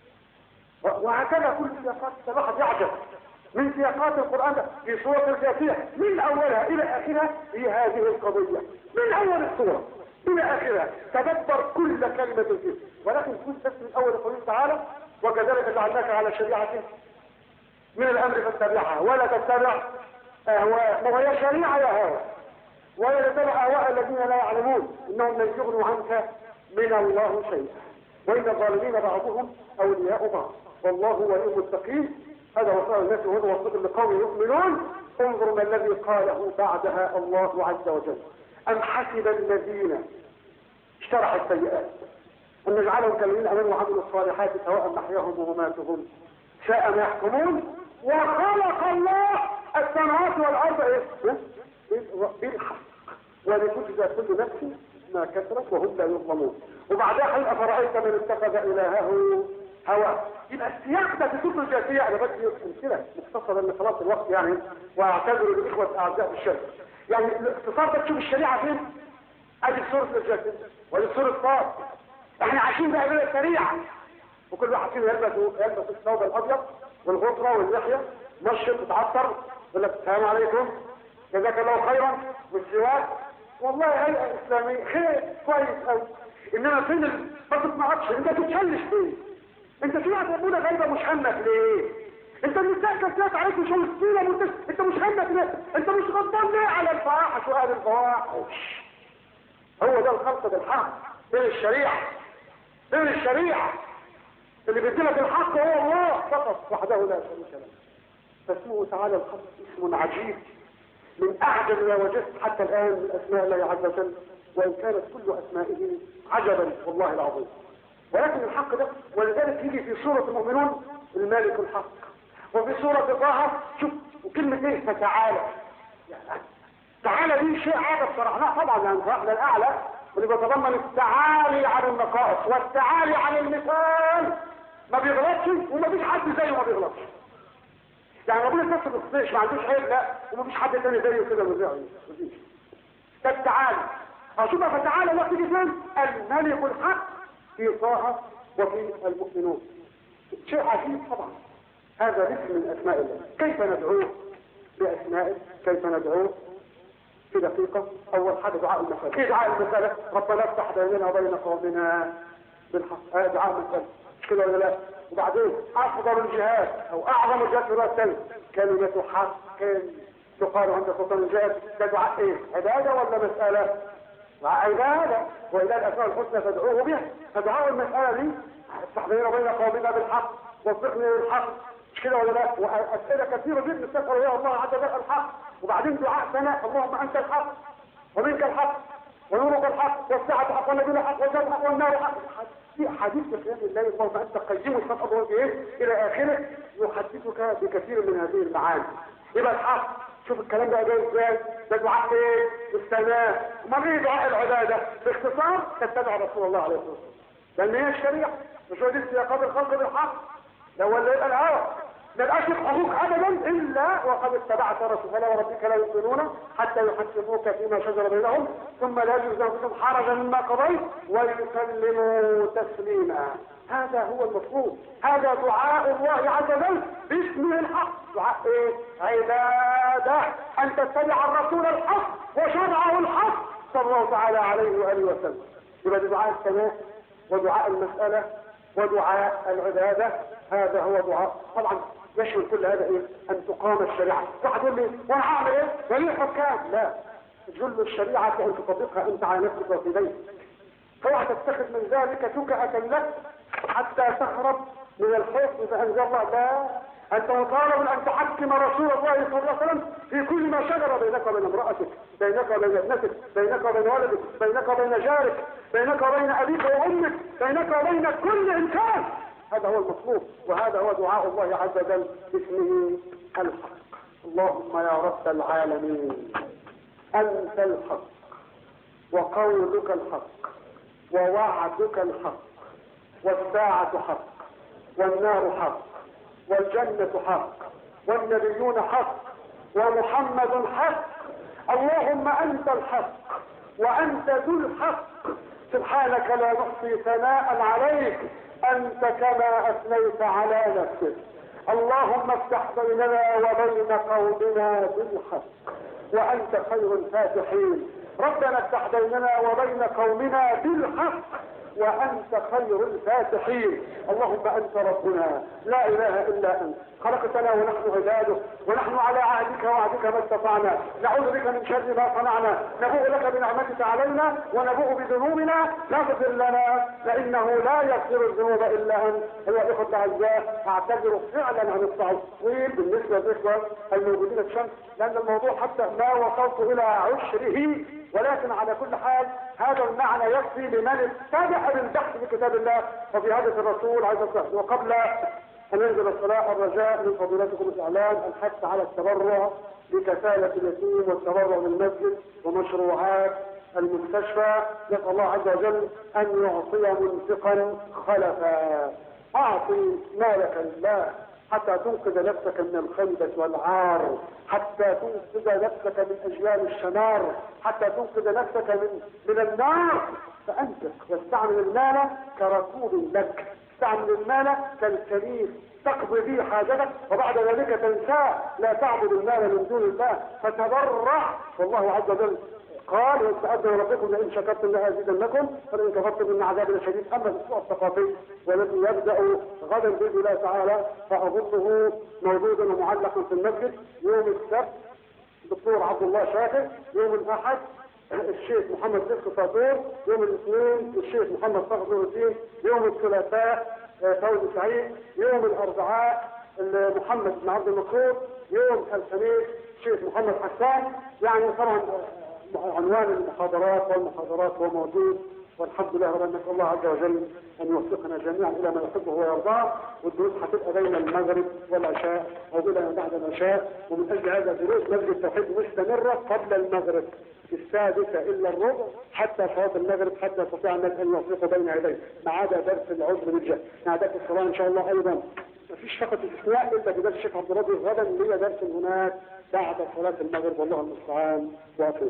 Speaker 1: وهكذا كل السياقات. الواحد يعجب من سياقات القرآن ده في سورة الجاثية من أولها إلى آخرها هي هذه القضية، من أول السورة إلى آخرها تدبر كل كلمة فيه. ولكن كل بس من أول قوله تعالى: وكذلك جعلناك على شريعة من الأمر فاتبعها ولا تتبع أهواء. ما هي شريعة يا هوى، ولا تتبع أهواء الذين لا يعلمون إنهم لن يغنوا عنك من الله شيئا وإن الظالمين بعضهم أولياء بعض والله ولي المتقين. هذا وصال الناس وهذا وصل لقوم يؤمنون. انظر ما الذي قاله بعدها الله عز وجل: أم حسب الذين اشترحوا السيئات أن نجعلهم كالذين آمنوا وعملوا الصالحات سواء محياهم ومماتهم شاء ما يحكمون. وخلق الله السماوات والأرض إيه؟ بالحق ولتجزى كل نفس ما كسبت وهم لا يظلمون. وبعدها قال: أفرأيت من اتخذ إلهه هواه. يبقى السياق ده في سورة الجاثية. أنا بدي أمثلة مختصرة لأن خلاص الوقت يعني، وأعتذر للإخوة أعزاء الشرك. يعني الاختصار ده تشوف الشريعة فين؟ أدي سورة الجاثية ودي سورة صاد. احنا عايشين بقى بلا الشريعة، وكل واحد فينا يلبس يلبس الثوب الأبيض والغطرة واللحية مشط وتعطر يقول لك السلام عليكم جزاك الله خيرا والسواك. والله هيئة إسلامية خير كويس قوي. إنما فين ما تسمعكش؟ أنت تتشلش ليه؟ أنت في واحد يقول لك غايبة مشهنك ليه؟ أنت مستأكد ناس عليك شو السيرة أنت مش هنك ليه؟ أنت مش غضبان ليه على الفواحش وأهل الفواحش؟ هو ده الخلق بالحق. فين الشريعة؟ فين الشريعة؟ اللي بيديلك الحق هو الله فقط وحده لا شريك له. فاسمه تعالى الخلق اسم عجيب من أعجب ما وجدت حتى الآن من أسماء الله عز وجل.
Speaker 2: وإن كانت كل أسمائه عجبا والله العظيم. ولكن الحق ده ولذلك يجي في سورة المؤمنون المالك الحق، وفي سورة طه شوف وكلمة ايه فتعالى. يعني تعالى دي شيء عادة شرحناه طبعا لأن شرحنا الأعلى واللي بيتضمن التعالي عن النقائص والتعالي عن المثال. ما بيغلطش وما فيش حد زيه ما بيغلطش. يعني ربنا نفسه ما بيخطئش ما عندوش عيب لا وما فيش حد تاني زيه كده مذيع مفيش. ده التعالي. اشوف فتعالى وقت دي فين؟ الملك الحق في طه وفي المؤمنون. شيء عجيب طبعا. هذا اسم من اسماء الله. كيف ندعوه باسمائه؟ كيف ندعوه؟ في دقيقة. اول حاجة دعاء المسألة. ايه دعاء المسألة؟ ربنا افتح بيننا وبين قومنا بالحق. هذا دعاء المسألة. مش كده ولا لا؟ وبعدين افضل الجهاد او اعظم الجهاد في الرسل كلمة حق تقال عند سلطان الجهاد. ده دعاء ايه؟ عبادة ولا مسألة؟ عبادة. وإلى الأسماء الحسنى فادعوه بها. فدعاء المسألة دي افتح بيننا وبين قومنا بالحق وفقني للحق. مش كده ولا لا؟ وأسئلة كثيرة جدا تسأل يا الله عز وجل الحق. وبعدين دعاء ثناء اللهم أنت الحق ومنك الحق ونورك الحق والساعة حق والنبي الحق والجنة حق والنار حق. في حديث بكلام الله اللهم أنت قيم الحق إيه إلى آخره يحدثك بكثير من هذه المعاني. يبقى الحق شوف الكلام ده جاي ازاي؟ ده دعاء ايه؟ الثناء. امال ايه دعاء العباده؟ باختصار تتبع رسول الله عليه الصلاه والسلام. لان هي الشريعه مش هو دي سياقات الخلق بالحق. ده ولا يبقى الهوى. ما يبقاش حقوق ابدا الا وقد اتبعت رسول الله وربك لا يؤمنون حتى يحكموك فيما شجر بينهم ثم لا يجوز لهم حرجا مما قضيت ويسلموا تسليما. هذا هو المطلوب. هذا دعاء الله عز وجل باسمه الحق. دعاء ايه؟ عباده ان تتبع الرسول الحق وشرعه الحق صلى الله تعالى عليه واله وسلم. يبقى دعاء الثناء ودعاء المساله ودعاء العباده. هذا هو دعاء طبعا يشمل كل هذا ايه؟ ان تقام الشريعه. واحد يقول لي وانا هعمل ايه؟ وليه حكام؟ لا، جل الشريعه ان تطبقها انت على نفسك وفي بيتك. فاوعى تتخذ من ذلك تكأة لك حتى تهرب من الحكم فانزل الله. لا، انت مطالب ان تحكم رسول الله صلى الله عليه وسلم في كل ما شجر بينك وبين امرأتك، بينك وبين ابنتك، بينك وبين ولدك، بينك وبين جارك، بينك وبين ابيك وامك، بينك وبين كل انسان. هذا هو المطلوب وهذا هو دعاء الله عز وجل باسمه الحق. اللهم يا رب العالمين انت الحق وقولك الحق ووعدك الحق والساعة حق والنار حق والجنة حق والنبيون حق ومحمد حق. اللهم انت الحق وانت ذو الحق سبحانك لا نحصي ثناء عليك انت كما اثنيت على نفسك. اللهم افتح بيننا وبين قومنا بالحق وانت خير الفاتحين. ربنا افتح بيننا وبين قومنا بالحق وانت خير الفاتحين. اللهم انت ربنا لا اله الا انت خلقتنا ونحن عبادك ونحن على عهدك ووعدك ما استطعنا. نعوذ بك من شر ما صنعنا. نبوء لك بنعمتك علينا ونبوء بذنوبنا. فاغفر لنا فانه لا يغفر الذنوب الا انت. ايها الاخوه الاعزاء اعتذر فعلا عن التعطيل بالنسبه للاخوه الموجودين في الشمس لان الموضوع حتى ما وصلت الى عشره، ولكن على كل حال هذا المعنى يكفي لمن اتبع بالبحث في كتاب الله وفي هدف الرسول عليه الصلاه والسلام. وقبل ان ينزل الصلاه الرجاء من فضيلتكم الاعلام الحث على التبرع بكفاله اليتيم والتبرع بالمسجد ومشروعات المستشفى. نسال الله عز وجل ان يعطي منفقا خلفا. اعطي مالك لله حتى تنقذ نفسك من الخيبة والعار، حتى تنقذ نفسك من أجيال الشمار، حتى تنقذ نفسك من من النار. فأنفق واستعمل المال كركوب لك، استعمل المال كالسرير تقضي به حاجتك وبعد ذلك تنساه. لا تعبد المال من دون الله فتبرع. والله عز وجل قال واستأذن ربكم لئن شكرتم لأزيدنكم فلئن كفرتم من عذاب لشديد. اما الاسبوع الثقافي والذي يبدا غدا باذن الله تعالى فاظنه موجودا ومعلقا في المسجد يوم السبت الدكتور عبد الله شاكر، يوم الاحد الشيخ محمد رزق صابور، يوم الاثنين الشيخ محمد صقر الدين، يوم الثلاثاء فوزي سعيد، يوم الاربعاء محمد بن عبد المقصود، يوم الخميس الشيخ محمد حسان. يعني طبعا عنوان المحاضرات والمحاضرات هو موجود، والحمد لله رب نسأل الله عز وجل أن يوفقنا جميعا إلى ما يحبه ويرضاه. والدروس هتبقى بين المغرب والعشاء أو إلى بعد العشاء، ومن أجل هذا دروس مسجد التوحيد مستمرة قبل المغرب في السادسة إلا الربع حتى صلاة المغرب، حتى يستطيع الناس أن يوفقوا بين يديه، ما عدا درس العذر بالجهل. مع درس الصلاة إن شاء الله أيضا مفيش فقط استثناء إلا بدرس الشيخ عبد الرازق غدا لي درس هناك بعد صلاة المغرب، والله المستعان وأتوب.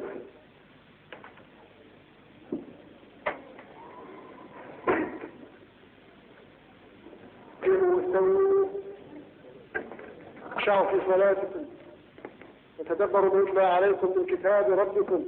Speaker 2: استووا اخشعوا في صلاتكم وتدبروا ما يتلى عليكم من كتاب ربكم.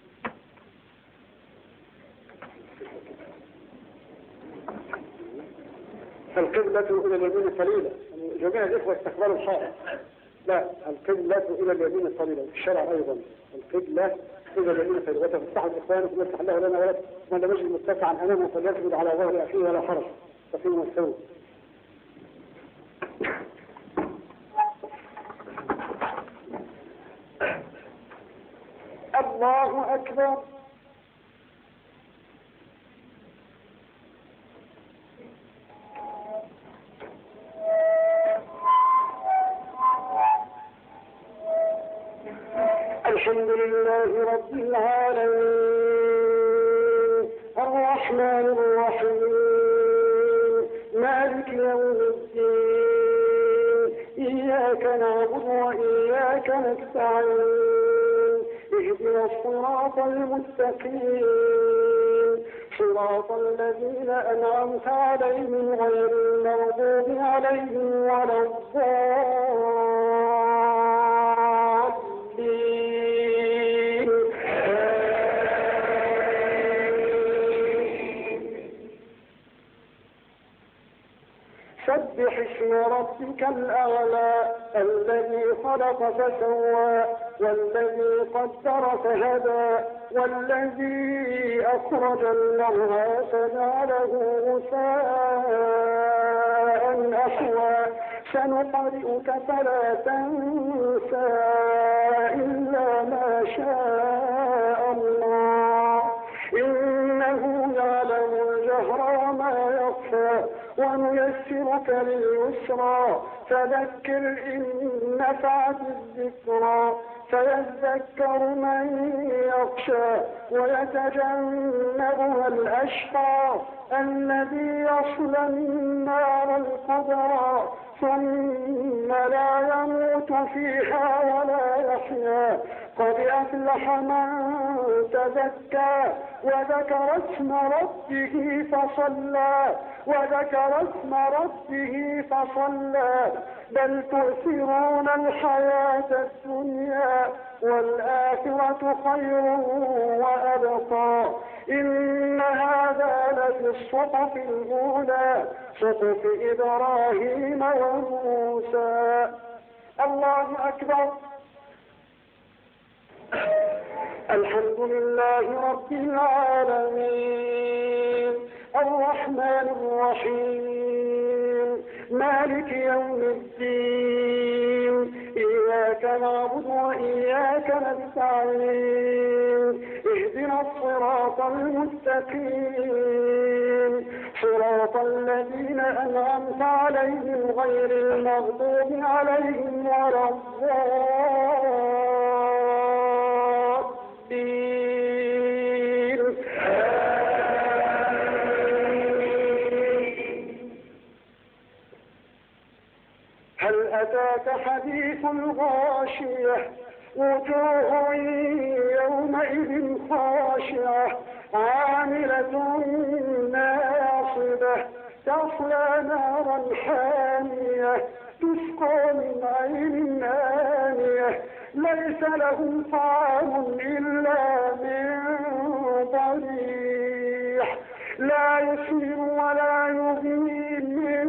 Speaker 2: القبلة إلى اليمين قليلا، يعني جميع الإخوة استقبلوا الحائط. لا، القبلة إلى اليمين قليلا، الشرع أيضا القبلة إلى اليمين قليلا. وتفتح الإخوان ويفتح له لنا ولد من لم يجد متسعا أمامه فليسجد على ظهر أخيه ولا حرج. ففيما استووا. الله أكبر. الحمد لله رب العالمين الرحمن الرحيم مالك يوم الدين إياك نعبد وإياك نستعين اهدنا الصراط المستقيم صراط الذين أنعمت عليهم غير المغضوب عليهم ولا الضالين. سبح اسم ربك الأعلى الذي خلق فسوى والذي قدر فهدى والذي أخرج المرعى فجعله غثاء أحوى سنقرئك فلا تنسى إلا ما شاء الله إنه يعلم الجهر وما يخفى ونيسرك لليسرى فذكر إن نفعت الذكرى فيذكر من يخشى ويتجنبها الأشقى الذي يصلى النار الكبرى ثم لا يموت فيها ولا يحيا قد أفلح من تزكى وذكر اسم ربه فصلى وذكر اسم ربه فصلى بل تؤثرون الحياة الدنيا والآخرة خير وأبقى إن هذا لفي الصحف الأولى صحف إبراهيم وموسى. الله أكبر. الحمد لله رب العالمين الرحمن الرحيم مالك يوم الدين إياك نعبد وإياك نستعين اهدنا الصراط المستقيم صراط الذين أنعمت عليهم غير المغضوب عليهم ولا الضالين. هل أتاك حديث الغاشية وجوه يومئذ خاشعة عاملة ناصبة تصلى نارا حامية تسقى من عين آنية ليس لهم طعام إلا من ضريع لا يسمن ولا يغني من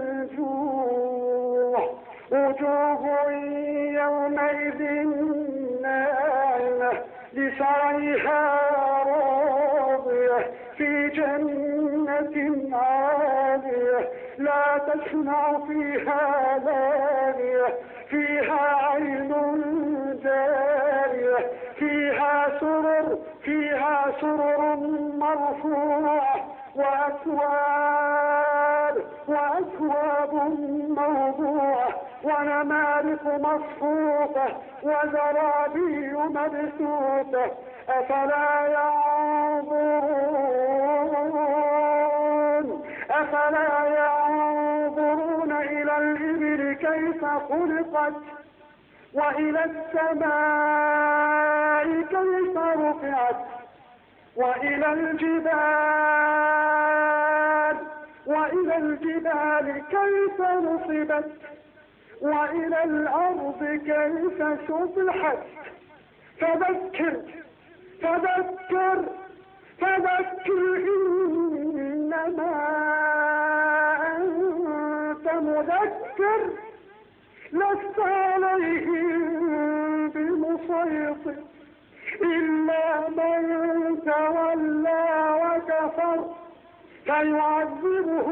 Speaker 2: جوع وجوه يومئذ ناعمة لسعيها راضية في جنة عالية لا تسمع فيها لاغية فيها عين جارية فيها سرر فيها سرر مرفوعة وأكواب وأكواب موضوعة ونمارق مصفوفة وزرابي مبثوثة أفلا ينظرون أفلا ينظرون إلى الإبل كيف خلقت وإلى السماء كيف رفعت وإلى الجبال وإلى الجبال كيف نصبت وإلى الأرض كيف سطحت فذكر فذكر فذكر إنما أنت مذكر لست عليهم بمسيطر إلا من تولى وكفر فيعذبه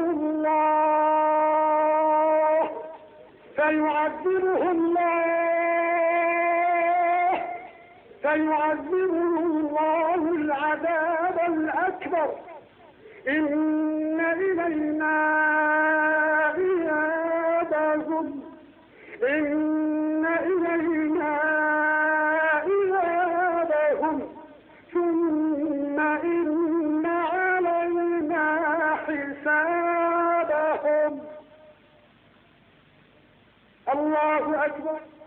Speaker 2: الله فيعذبه الله فيعذبه الله العذاب الأكبر إن إلينا إيابهم إن إلينا إيابهم ثم إن علينا حسابهم. الله أكبر.